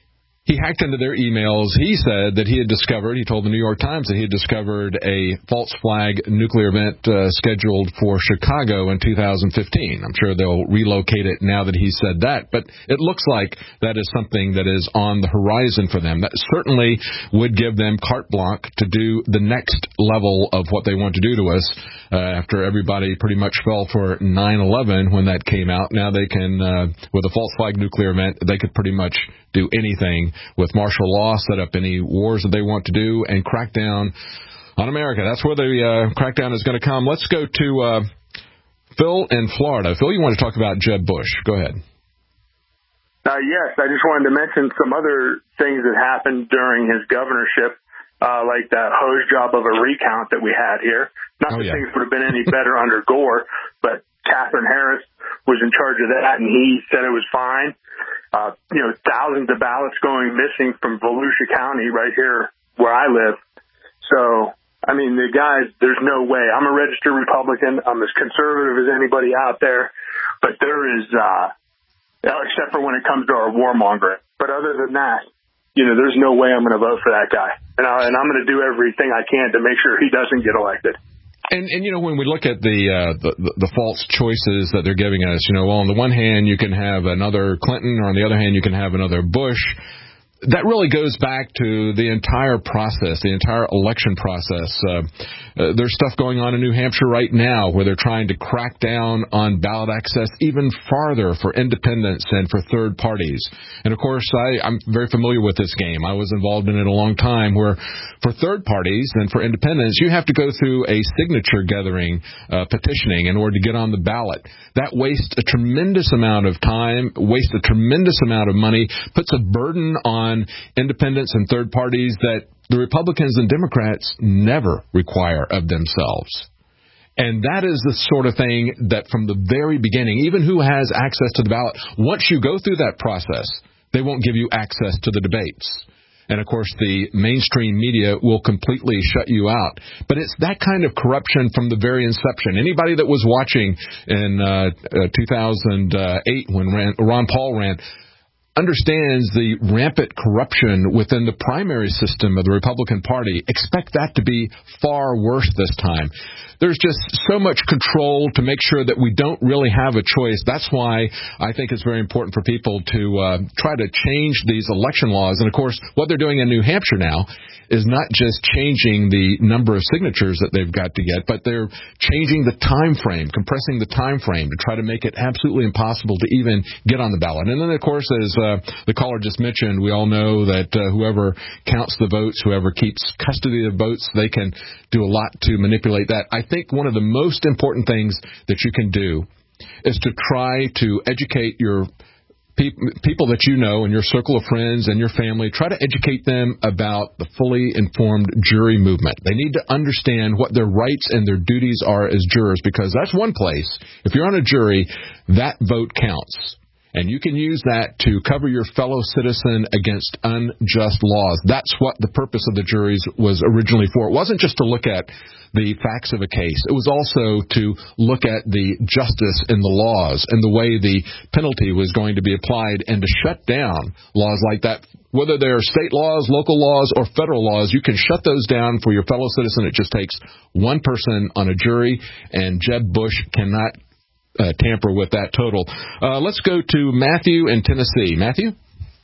He hacked into their emails. He said that he had discovered, he told the New York Times that he had discovered a false flag nuclear event uh, scheduled for Chicago in two thousand fifteen. I'm sure they'll relocate it now that he said that. But it looks like that is something that is on the horizon for them. That certainly would give them carte blanche to do the next level of what they want to do to us. Uh, after everybody pretty much fell for nine eleven when that came out, now they can, uh, with a false flag nuclear event, they could pretty much do anything with martial law, set up any wars that they want to do, and crack down on America. That's where the uh, crackdown is going to come. Let's go to uh, Phil in Florida. Phil, you want to talk about Jeb Bush. Go ahead. Uh, yes, I just wanted to mention some other things that happened during his governorship, uh, like that hose job of a recount that we had here. Not oh, that yeah. things would have been any better under Gore, but Catherine Harris was in charge of that, and he said it was fine. Uh, you know, thousands of ballots going missing from Volusia County right here where I live. So, I mean, the guys, there's no way. I'm a registered Republican. I'm as conservative as anybody out there. But there is, uh, except for when it comes to our warmongering. But other than that, you know, there's no way I'm going to vote for that guy. And, I, and I'm going to do everything I can to make sure he doesn't get elected. And, and, you know, when we look at the, uh, the the false choices that they're giving us, you know, well, on the one hand, you can have another Clinton, or on the other hand, you can have another Bush. That really goes back to the entire process, the entire election process. Uh, uh, there's stuff going on in New Hampshire right now where they're trying to crack down on ballot access even farther for independents and for third parties. And, of course, I, I'm very familiar with this game. I was involved in it a long time, where for third parties and for independents, you have to go through a signature gathering uh, petitioning in order to get on the ballot. That wastes a tremendous amount of time, wastes a tremendous amount of money, puts a burden on independents and third parties that the Republicans and Democrats never require of themselves. And that is the sort of thing that from the very beginning, even who has access to the ballot, once you go through that process, they won't give you access to the debates. And, of course, the mainstream media will completely shut you out. But it's that kind of corruption from the very inception. Anybody that was watching in uh, uh, two thousand eight when Ron Paul ran, understands the rampant corruption within the primary system of the Republican Party, expect that to be far worse this time. There's just so much control to make sure that we don't really have a choice. That's why I think it's very important for people to uh, try to change these election laws. And, of course, what they're doing in New Hampshire now is not just changing the number of signatures that they've got to get, but they're changing the time frame, compressing the time frame to try to make it absolutely impossible to even get on the ballot. And then, of course, as uh, the caller just mentioned, we all know that uh, whoever counts the votes, whoever keeps custody of the votes, they can do a lot to manipulate that. I think one of the most important things that you can do is to try to educate your people that you know in your circle of friends and your family. Try to educate them about the fully informed jury movement. They need to understand what their rights and their duties are as jurors, because that's one place. If you're on a jury, that vote counts. And you can use that to cover your fellow citizen against unjust laws. That's what the purpose of the juries was originally for. It wasn't just to look at the facts of a case. It was also to look at the justice in the laws and the way the penalty was going to be applied, and to shut down laws like that. Whether they're state laws, local laws, or federal laws, you can shut those down for your fellow citizen. It just takes one person on a jury, and Jeb Bush cannot Uh, tamper with that total. Uh, let's go to Matthew in Tennessee. Matthew?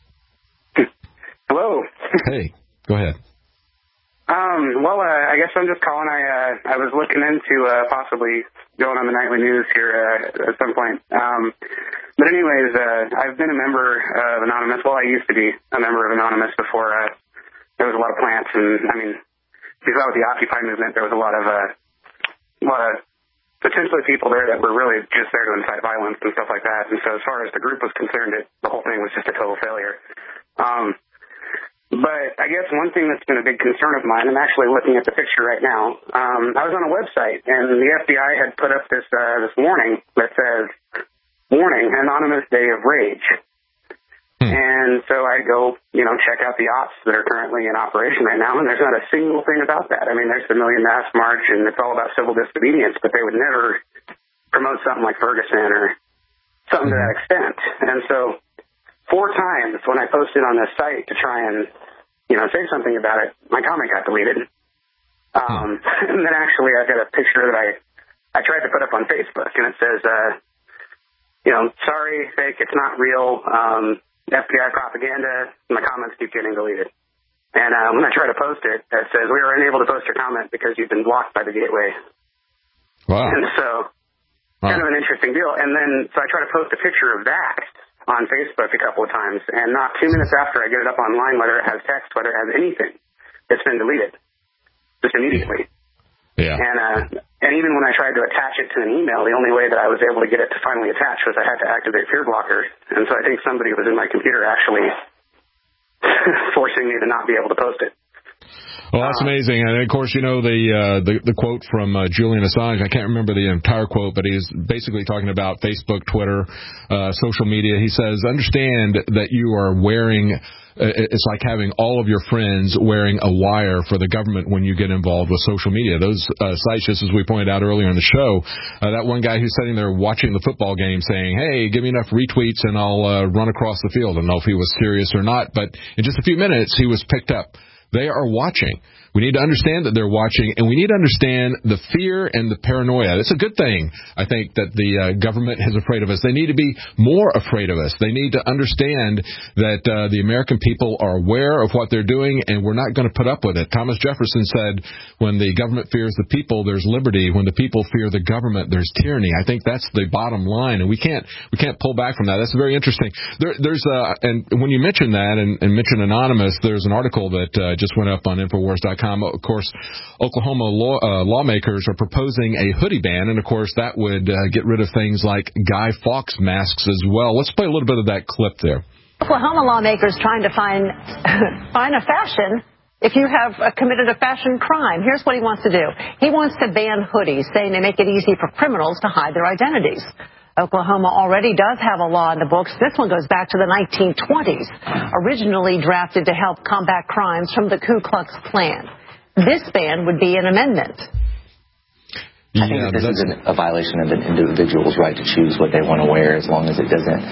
Hello. Hey, go ahead. Um, well, uh, I guess I'm just calling. I uh, I was looking into uh, possibly going on the nightly news here uh, at some point. Um, but anyways, uh, I've been a member of Anonymous. Well, I used to be a member of Anonymous before uh, there was a lot of plants. And, I mean, because with the Occupy movement, there was a lot of, uh, a lot of potentially people there that were really just there to incite violence and stuff like that. And so as far as the group was concerned, it, the whole thing was just a total failure. Um, but I guess one thing that's been a big concern of mine, I'm actually looking at the picture right now. Um, I was on a website, and the F B I had put up this uh, this warning that says, "Warning, Anonymous Day of Rage." Hmm. And so I go, you know, check out the ops that are currently in operation right now, and there's not a single thing about that. I mean, there's the Million Mask March, and it's all about civil disobedience, but they would never promote something like Ferguson or something to that extent. And so four times when I posted on this site to try and, you know, say something about it, my comment got deleted. Um, hmm. And then actually I got a picture that I, I tried to put up on Facebook, and it says, uh, you know, sorry, fake, it's not real. Um, F B I propaganda, my comments keep getting deleted. And uh, when I try to post it, it says, we were unable to post your comment because you've been blocked by the gateway. Wow. And so, wow. Kind of an interesting deal. And then, so I try to post a picture of that on Facebook a couple of times, and not two minutes after I get it up online, whether it has text, whether it has anything, it's been deleted. Just immediately. Yeah. And, uh, and even when I tried to attach it to an email, the only way that I was able to get it to finally attach was I had to activate Fear Blocker. And so I think somebody was in my computer actually forcing me to not be able to post it. Well, that's amazing. And, of course, you know, the uh, the, the quote from uh, Julian Assange, I can't remember the entire quote, but he's basically talking about Facebook, Twitter, uh, social media. He says, understand that you are wearing, uh, it's like having all of your friends wearing a wire for the government when you get involved with social media. Those uh, sites, just as we pointed out earlier in the show, uh, that one guy who's sitting there watching the football game saying, hey, give me enough retweets and I'll uh, run across the field. I don't know if he was serious or not, but in just a few minutes, he was picked up. They are watching. We need to understand that they're watching, and we need to understand the fear and the paranoia. It's a good thing, I think, that the uh, government is afraid of us. They need to be more afraid of us. They need to understand that uh, the American people are aware of what they're doing, and we're not going to put up with it. Thomas Jefferson said, when the government fears the people, there's liberty. When the people fear the government, there's tyranny. I think that's the bottom line, and we can't we can't pull back from that. That's very interesting. There, there's uh, and when you mention that and, and mention Anonymous, there's an article that uh, just went up on Infowars dot com. Of course, Oklahoma law, uh, lawmakers are proposing a hoodie ban, and of course that would uh, get rid of things like Guy Fawkes masks as well. Let's play a little bit of that clip there. Oklahoma lawmakers trying to find find a fashion if you have uh, committed a fashion crime. Here's what he wants to do. He wants to ban hoodies, saying they make it easy for criminals to hide their identities. Oklahoma already does have a law in the books. This one goes back to the nineteen twenties, originally drafted to help combat crimes from the Ku Klux Klan. This ban would be an amendment. I think that this is an, a violation of an individual's right to choose what they want to wear, as long as it doesn't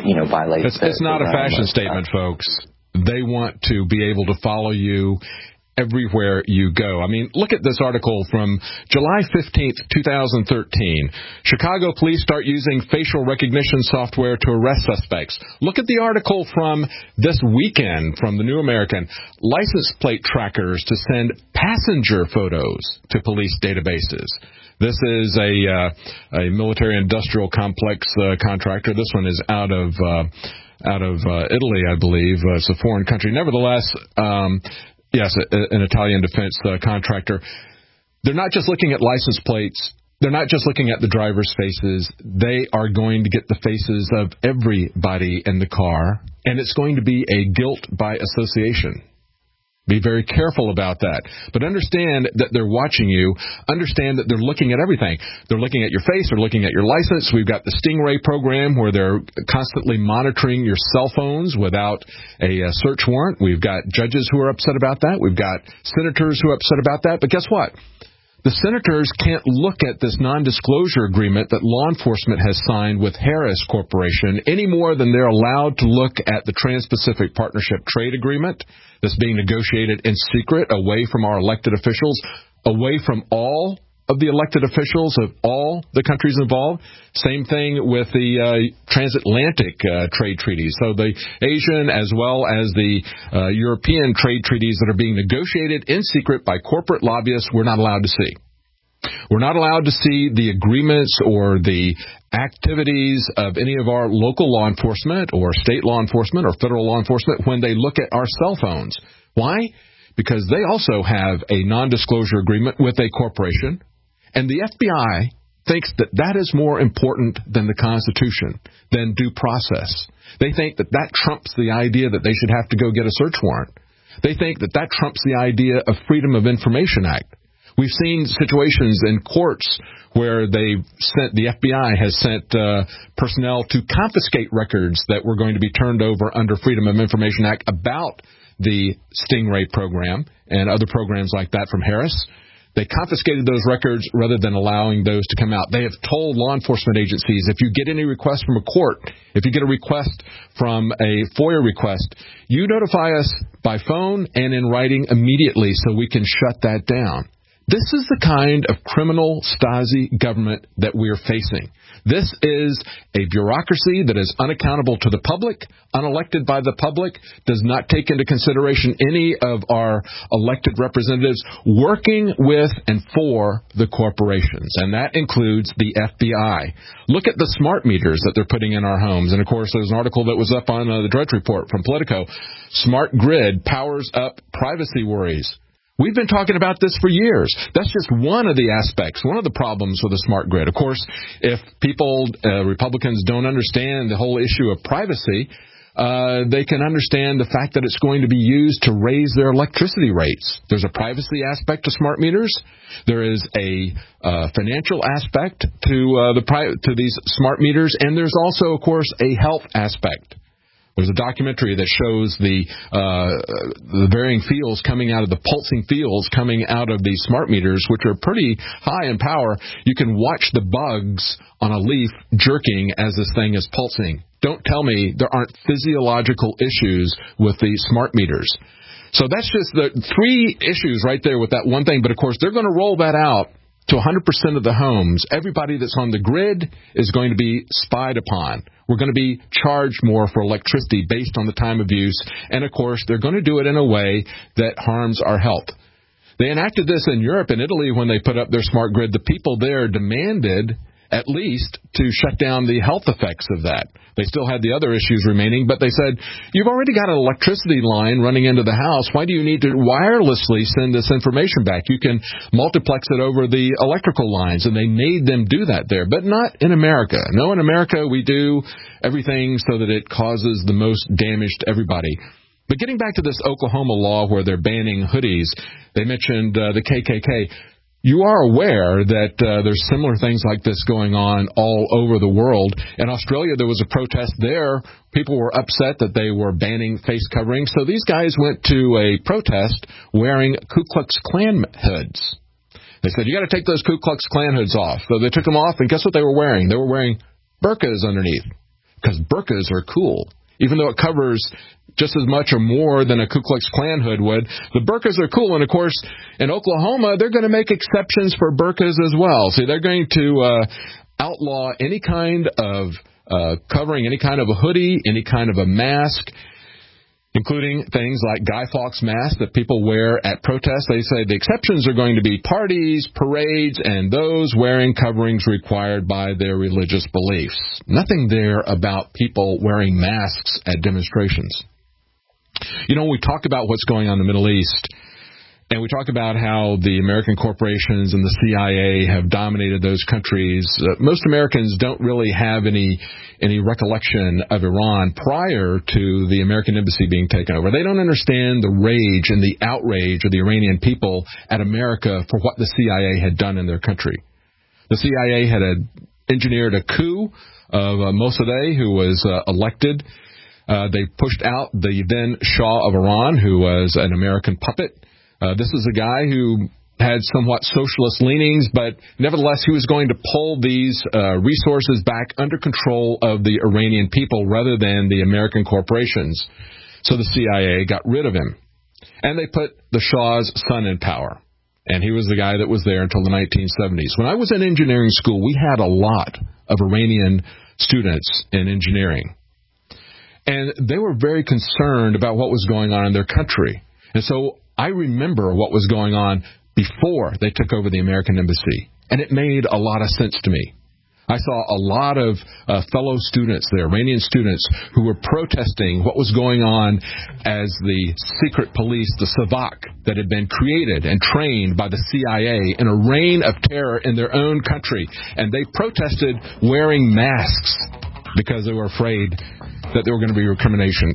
you know, violates. It's, the, it's not the a fashion of, statement, folks. They want to be able to follow you everywhere you go. I mean, look at this article from July fifteenth, twenty thirteen. Chicago police start using facial recognition software to arrest suspects. Look at the article from this weekend from the New American. License plate trackers to send passenger photos to police databases. This is a uh, a military-industrial complex uh, contractor. This one is out of uh, out of uh, Italy, I believe. Uh, it's a foreign country. Nevertheless, um, yes, a, an Italian defense uh, contractor. They're not just looking at license plates. They're not just looking at the driver's faces. They are going to get the faces of everybody in the car, and it's going to be a guilt by association. Be very careful about that. But understand that they're watching you. Understand that they're looking at everything. They're looking at your face. They're looking at your license. We've got the Stingray program where they're constantly monitoring your cell phones without a, a search warrant. We've got judges who are upset about that. We've got senators who are upset about that. But guess what? The senators can't look at this non-disclosure agreement that law enforcement has signed with Harris Corporation any more than they're allowed to look at the Trans-Pacific Partnership Trade Agreement that's being negotiated in secret away from our elected officials, away from all of the elected officials of all the countries involved. Same thing with the uh, transatlantic uh, trade treaties. So the Asian as well as the uh, European trade treaties that are being negotiated in secret by corporate lobbyists, we're not allowed to see. We're not allowed to see the agreements or the activities of any of our local law enforcement or state law enforcement or federal law enforcement when they look at our cell phones. Why? Because they also have a non-disclosure agreement with a corporation, and the F B I thinks that that is more important than the Constitution, than due process. They think that that trumps the idea that they should have to go get a search warrant. They think that that trumps the idea of Freedom of Information Act. We've seen situations in courts where they sent, the F B I has sent uh, personnel to confiscate records that were going to be turned over under Freedom of Information Act about the Stingray program and other programs like that from Harris. They confiscated those records rather than allowing those to come out. They have told law enforcement agencies, if you get any request from a court, if you get a request from a FOIA request, you notify us by phone and in writing immediately so we can shut that down. This is the kind of criminal Stasi government that we're facing. This is a bureaucracy that is unaccountable to the public, unelected by the public, does not take into consideration any of our elected representatives working with and for the corporations, and that includes the F B I. Look at the smart meters that they're putting in our homes, and of course there's an article that was up on uh, the Drudge Report from Politico. Smart grid powers up privacy worries. We've been talking about this for years. That's just one of the aspects, one of the problems with a smart grid. Of course, if people, uh, Republicans, don't understand the whole issue of privacy, uh, they can understand the fact that it's going to be used to raise their electricity rates. There's a privacy aspect to smart meters. There is a uh, financial aspect to uh, the pri- to these smart meters, and there's also, of course, a health aspect. There's a documentary that shows the uh, the varying fields coming out of the pulsing fields coming out of these smart meters, which are pretty high in power. You can watch the bugs on a leaf jerking as this thing is pulsing. Don't tell me there aren't physiological issues with the smart meters. So that's just the three issues right there with that one thing. But, of course, they're going to roll that out to one hundred percent of the homes. Everybody that's on the grid is going to be spied upon. We're going to be charged more for electricity based on the time of use. And, of course, they're going to do it in a way that harms our health. They enacted this in Europe and Italy when they put up their smart grid. The people there demanded at least to shut down the health effects of that. They still had the other issues remaining, but they said, you've already got an electricity line running into the house. Why do you need to wirelessly send this information back? You can multiplex it over the electrical lines, and they made them do that there, but not in America. No, in America, we do everything so that it causes the most damage to everybody. But getting back to this Oklahoma law where they're banning hoodies, they mentioned uh, the K K K. You are aware that uh, there's similar things like this going on all over the world. In Australia, there was a protest there. People were upset that they were banning face coverings. So these guys went to a protest wearing Ku Klux Klan hoods. They said, you got to take those Ku Klux Klan hoods off. So they took them off, and guess what they were wearing? They were wearing burqas underneath. because burqas are cool. Even though it covers just as much or more than a Ku Klux Klan hood would, the burqas are cool. And, of course, in Oklahoma, they're going to make exceptions for burqas as well. See, they're going to uh, outlaw any kind of uh, covering, any kind of a hoodie, any kind of a mask, including things like Guy Fawkes masks that people wear at protests. They say the exceptions are going to be parties, parades, and those wearing coverings required by their religious beliefs. Nothing there about people wearing masks at demonstrations. You know, we talk about what's going on in the Middle East, and we talk about how the American corporations and the C I A have dominated those countries. Uh, most Americans don't really have any any recollection of Iran prior to the American embassy being taken over. They don't understand the rage and the outrage of the Iranian people at America for what the C I A had done in their country. The C I A had uh, engineered a coup of uh, Mossadegh, who was uh, elected. Uh, they pushed out the then Shah of Iran, who was an American puppet. Uh, this is a guy who had somewhat socialist leanings, but nevertheless he was going to pull these uh, resources back under control of the Iranian people rather than the American corporations. So the C I A got rid of him. And they put the Shah's son in power. And he was the guy that was there until the nineteen seventies. When I was in engineering school, we had a lot of Iranian students in engineering. And they were very concerned about what was going on in their country. And so I remember what was going on before they took over the American embassy, and it made a lot of sense to me. I saw a lot of uh, fellow students, the Iranian students, who were protesting what was going on as the secret police, the Savak, that had been created and trained by the C I A in a reign of terror in their own country. And they protested wearing masks because they were afraid that there were going to be recriminations.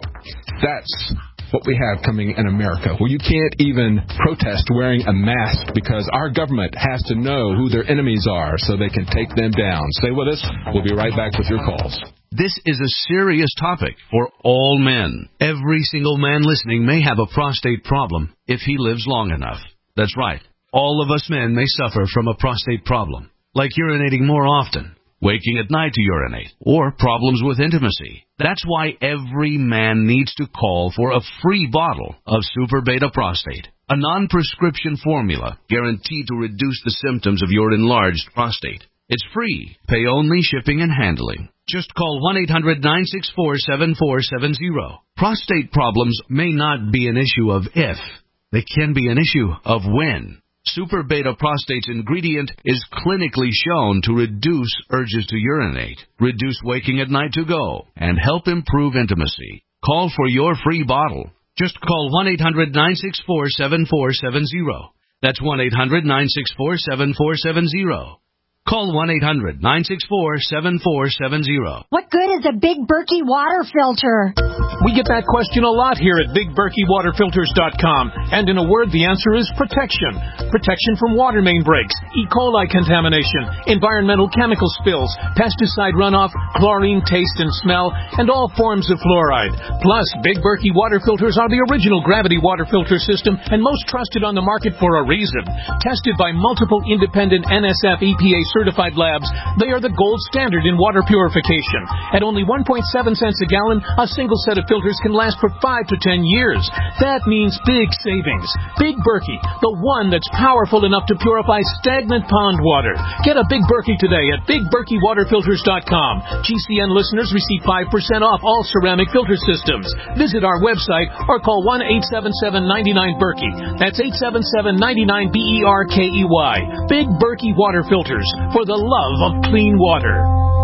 That's what we have coming in America, where you can't even protest wearing a mask because our government has to know who their enemies are so they can take them down. Stay with us. We'll be right back with your calls. This is a serious topic for all men. Every single man listening may have a prostate problem if he lives long enough. That's right. All of us men may suffer from a prostate problem, like urinating more often, waking at night to urinate, or problems with intimacy. That's why every man needs to call for a free bottle of Super Beta Prostate, a non-prescription formula guaranteed to reduce the symptoms of your enlarged prostate. It's free. Pay only shipping and handling. Just call one eight hundred nine six four seven four seven zero. Prostate problems may not be an issue of if. They can be an issue of when. Super Beta Prostate's ingredient is clinically shown to reduce urges to urinate, reduce waking at night to go, and help improve intimacy. Call for your free bottle. Just call one eight hundred nine six four seven four seven zero. That's one eight hundred nine six four seven four seven zero. Call one eight hundred nine six four seven four seven zero. What good is a Big Berkey water filter? We get that question a lot here at Big Berkey Water Filters dot com. And in a word, the answer is protection. Protection from water main breaks, E. coli contamination, environmental chemical spills, pesticide runoff, chlorine taste and smell, and all forms of fluoride. Plus, Big Berkey water filters are the original gravity water filter system and most trusted on the market for a reason. Tested by multiple independent N S F E P A certified labs, they are the gold standard in water purification. At only one point seven cents a gallon, a single set of filters can last for five to ten years. That means big savings. Big Berkey, the one that's powerful enough to purify stagnant pond water. Get a Big Berkey today at Big Berkey Water Filters dot com. G C N listeners receive five percent off all ceramic filter systems. Visit our website or call one eight seven seven nine nine Berkey. That's eight seven seven nine nine B E R K E Y. Big Berkey Water Filters, for the love of clean water.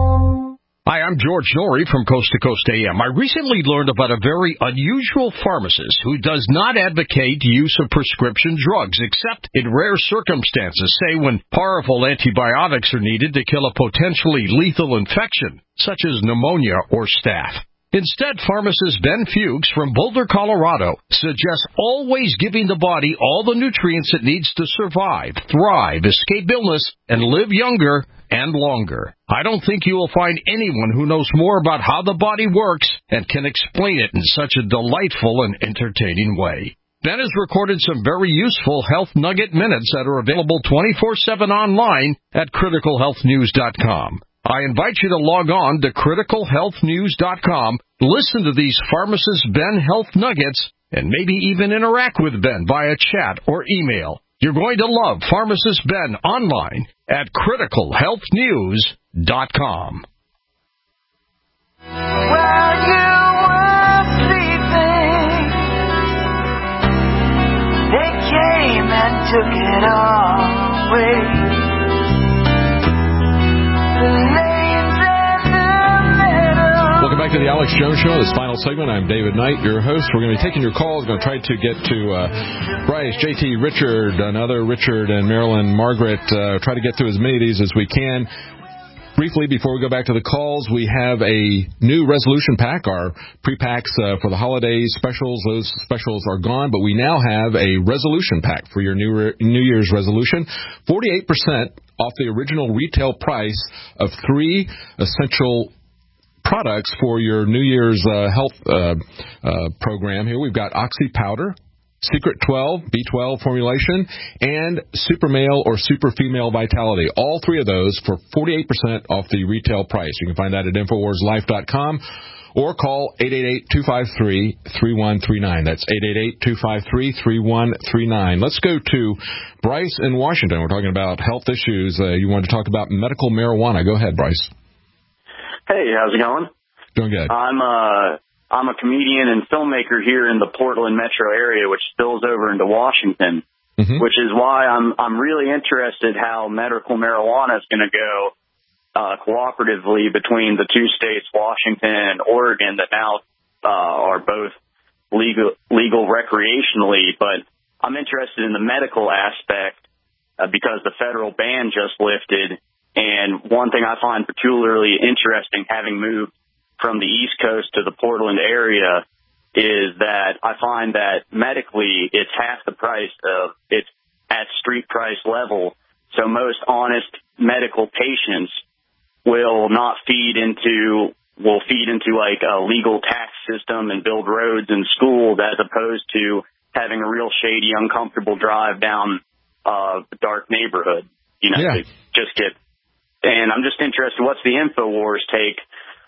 Hi, I'm George Norrie from Coast to Coast A M. I recently learned about a very unusual pharmacist who does not advocate use of prescription drugs, except in rare circumstances, say when powerful antibiotics are needed to kill a potentially lethal infection, such as pneumonia or staph. Instead, pharmacist Ben Fuchs from Boulder, Colorado, suggests always giving the body all the nutrients it needs to survive, thrive, escape illness, and live younger and longer. I don't think you will find anyone who knows more about how the body works and can explain it in such a delightful and entertaining way. Ben has recorded some very useful Health Nugget Minutes that are available twenty-four seven online at critical health news dot com. I invite you to log on to critical health news dot com, listen to these Pharmacist Ben Health Nuggets, and maybe even interact with Ben via chat or email. You're going to love Pharmacist Ben online at critical health news dot com. While you were sleeping, they came and took it all away. Welcome back to the Alex Jones Show, this final segment. I'm David Knight, your host. We're going to be taking your calls. We're going to try to get to uh, Bryce, J T, Richard, another Richard, and Marilyn, Margaret. Uh, try to get to as many of these as we can. Briefly, before we go back to the calls, we have a new resolution pack, our pre-packs uh, for the holidays specials. Those specials are gone, but we now have a resolution pack for your new New Year's resolution. forty-eight percent off the original retail price of three essential products for your New Year's uh, health uh, uh, program. Here we've got Oxy Powder, Secret twelve, B twelve formulation, and Super Male or Super Female Vitality. All three of those for forty-eight percent off the retail price. You can find that at infowars life dot com or call eight eight eight, two five three, three one three nine. That's eight eight eight, two five three, three one three nine. Let's go to Bryce in Washington. We're talking about health issues. Uh, you wanted to talk about medical marijuana. Go ahead, Bryce. Hey, how's it going? Doing good. I'm a, I'm a comedian and filmmaker here in the Portland metro area, which spills over into Washington, mm-hmm. which is why I'm I'm really interested how medical marijuana is going to go uh, cooperatively between the two states, Washington and Oregon, that now uh, are both legal legal recreationally. But I'm interested in the medical aspect uh, because the federal ban just lifted. And one thing I find particularly interesting, having moved from the East Coast to the Portland area, is that I find that medically it's half the price of it's at street price level. So most honest medical patients will not feed into, will feed into like a legal tax system and build roads and schools, as opposed to having a real shady, uncomfortable drive down uh, a dark neighborhood, you know, yeah. to just get. And I'm just interested, what's the InfoWars take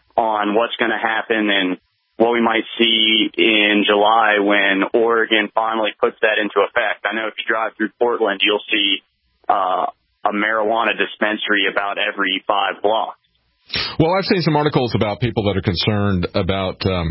on what's going to happen and what we might see in July when Oregon finally puts that into effect? I know if you drive through Portland, you'll see uh, a marijuana dispensary about every five blocks. Well, I've seen some articles about people that are concerned about um,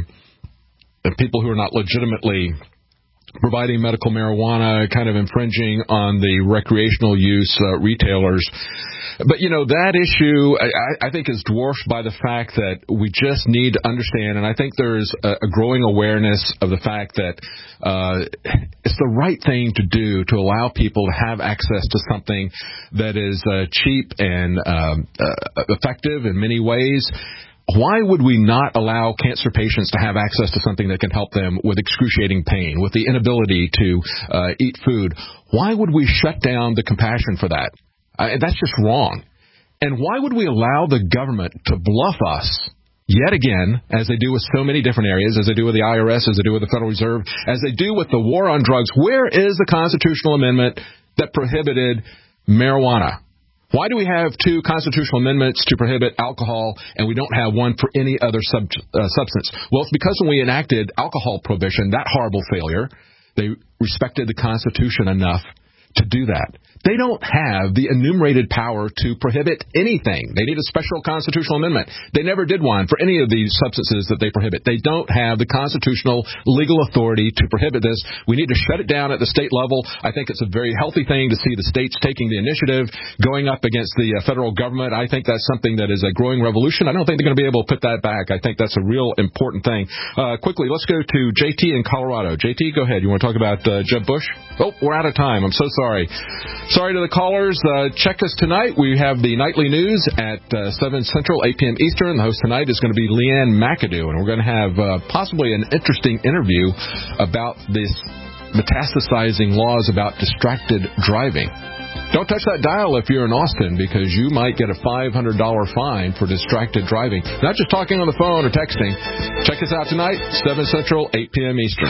people who are not legitimately providing medical marijuana, kind of infringing on the recreational use uh, retailers. But, you know, that issue, I, I think, is dwarfed by the fact that we just need to understand, and I think there is a, a growing awareness of the fact that uh, it's the right thing to do to allow people to have access to something that is uh, cheap and um, uh, effective in many ways. Why would we not allow cancer patients to have access to something that can help them with excruciating pain, with the inability to uh, eat food? Why would we shut down the compassion for that? Uh, that's just wrong. And why would we allow the government to bluff us yet again, as they do with so many different areas, as they do with the I R S, as they do with the Federal Reserve, as they do with the war on drugs? Where is the constitutional amendment that prohibited marijuana? Why do we have two constitutional amendments to prohibit alcohol and we don't have one for any other sub, uh, substance? Well, it's because when we enacted alcohol prohibition, that horrible failure, they respected the Constitution enough to do that. They don't have the enumerated power to prohibit anything. They need a special constitutional amendment. They never did one for any of these substances that they prohibit. They don't have the constitutional legal authority to prohibit this. We need to shut it down at the state level. I think it's a very healthy thing to see the states taking the initiative, going up against the uh, federal government. I think that's something that is a growing revolution. I don't think they're going to be able to put that back. I think that's a real important thing. Uh, quickly, let's go to J T in Colorado. J T, go ahead. You want to talk about uh, Jeb Bush? Oh, we're out of time. I'm so sorry. Sorry to the callers. Uh, check us tonight. We have the nightly news at uh, seven Central, eight p.m. Eastern. The host tonight is going to be Leanne McAdoo, and we're going to have uh, possibly an interesting interview about this metastasizing laws about distracted driving. Don't touch that dial if you're in Austin, because you might get a five hundred dollars fine for distracted driving. Not just talking on the phone or texting. Check us out tonight, seven Central, eight p.m. Eastern.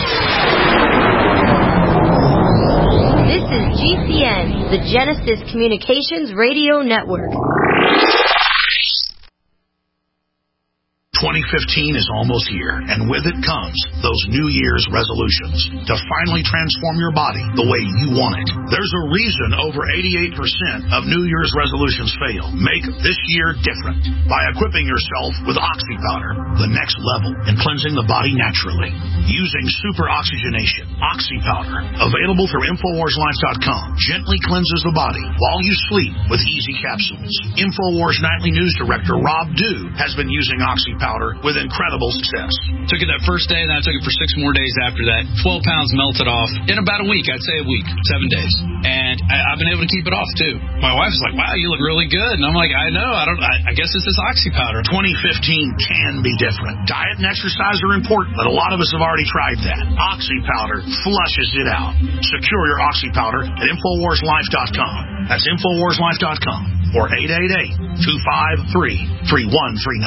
This is G C N, the Genesis Communications Radio Network. twenty fifteen is almost here, and with it comes those New Year's resolutions to finally transform your body the way you want it. There's a reason over eighty-eight percent of New Year's resolutions fail. Make this year different by equipping yourself with Oxy Powder, the next level in cleansing the body naturally. Using super oxygenation, Oxy Powder, available through Infowars Life dot com, gently cleanses the body while you sleep with easy capsules. Infowars Nightly News Director Rob Dew has been using Oxy Powder with incredible success. Took it that first day, and then I took it for six more days after that. twelve pounds melted off in about a week. I'd say a week, seven days. And I, I've been able to keep it off, too. My wife's like, wow, you look really good. And I'm like, I know. I don't. I, I guess it's this Oxy Powder. twenty fifteen can be different. Diet and exercise are important, but a lot of us have already tried that. Oxy Powder flushes it out. Secure your Oxy Powder at Infowars Life dot com. That's Infowars Life dot com or eight eight eight, two five three, three one three nine.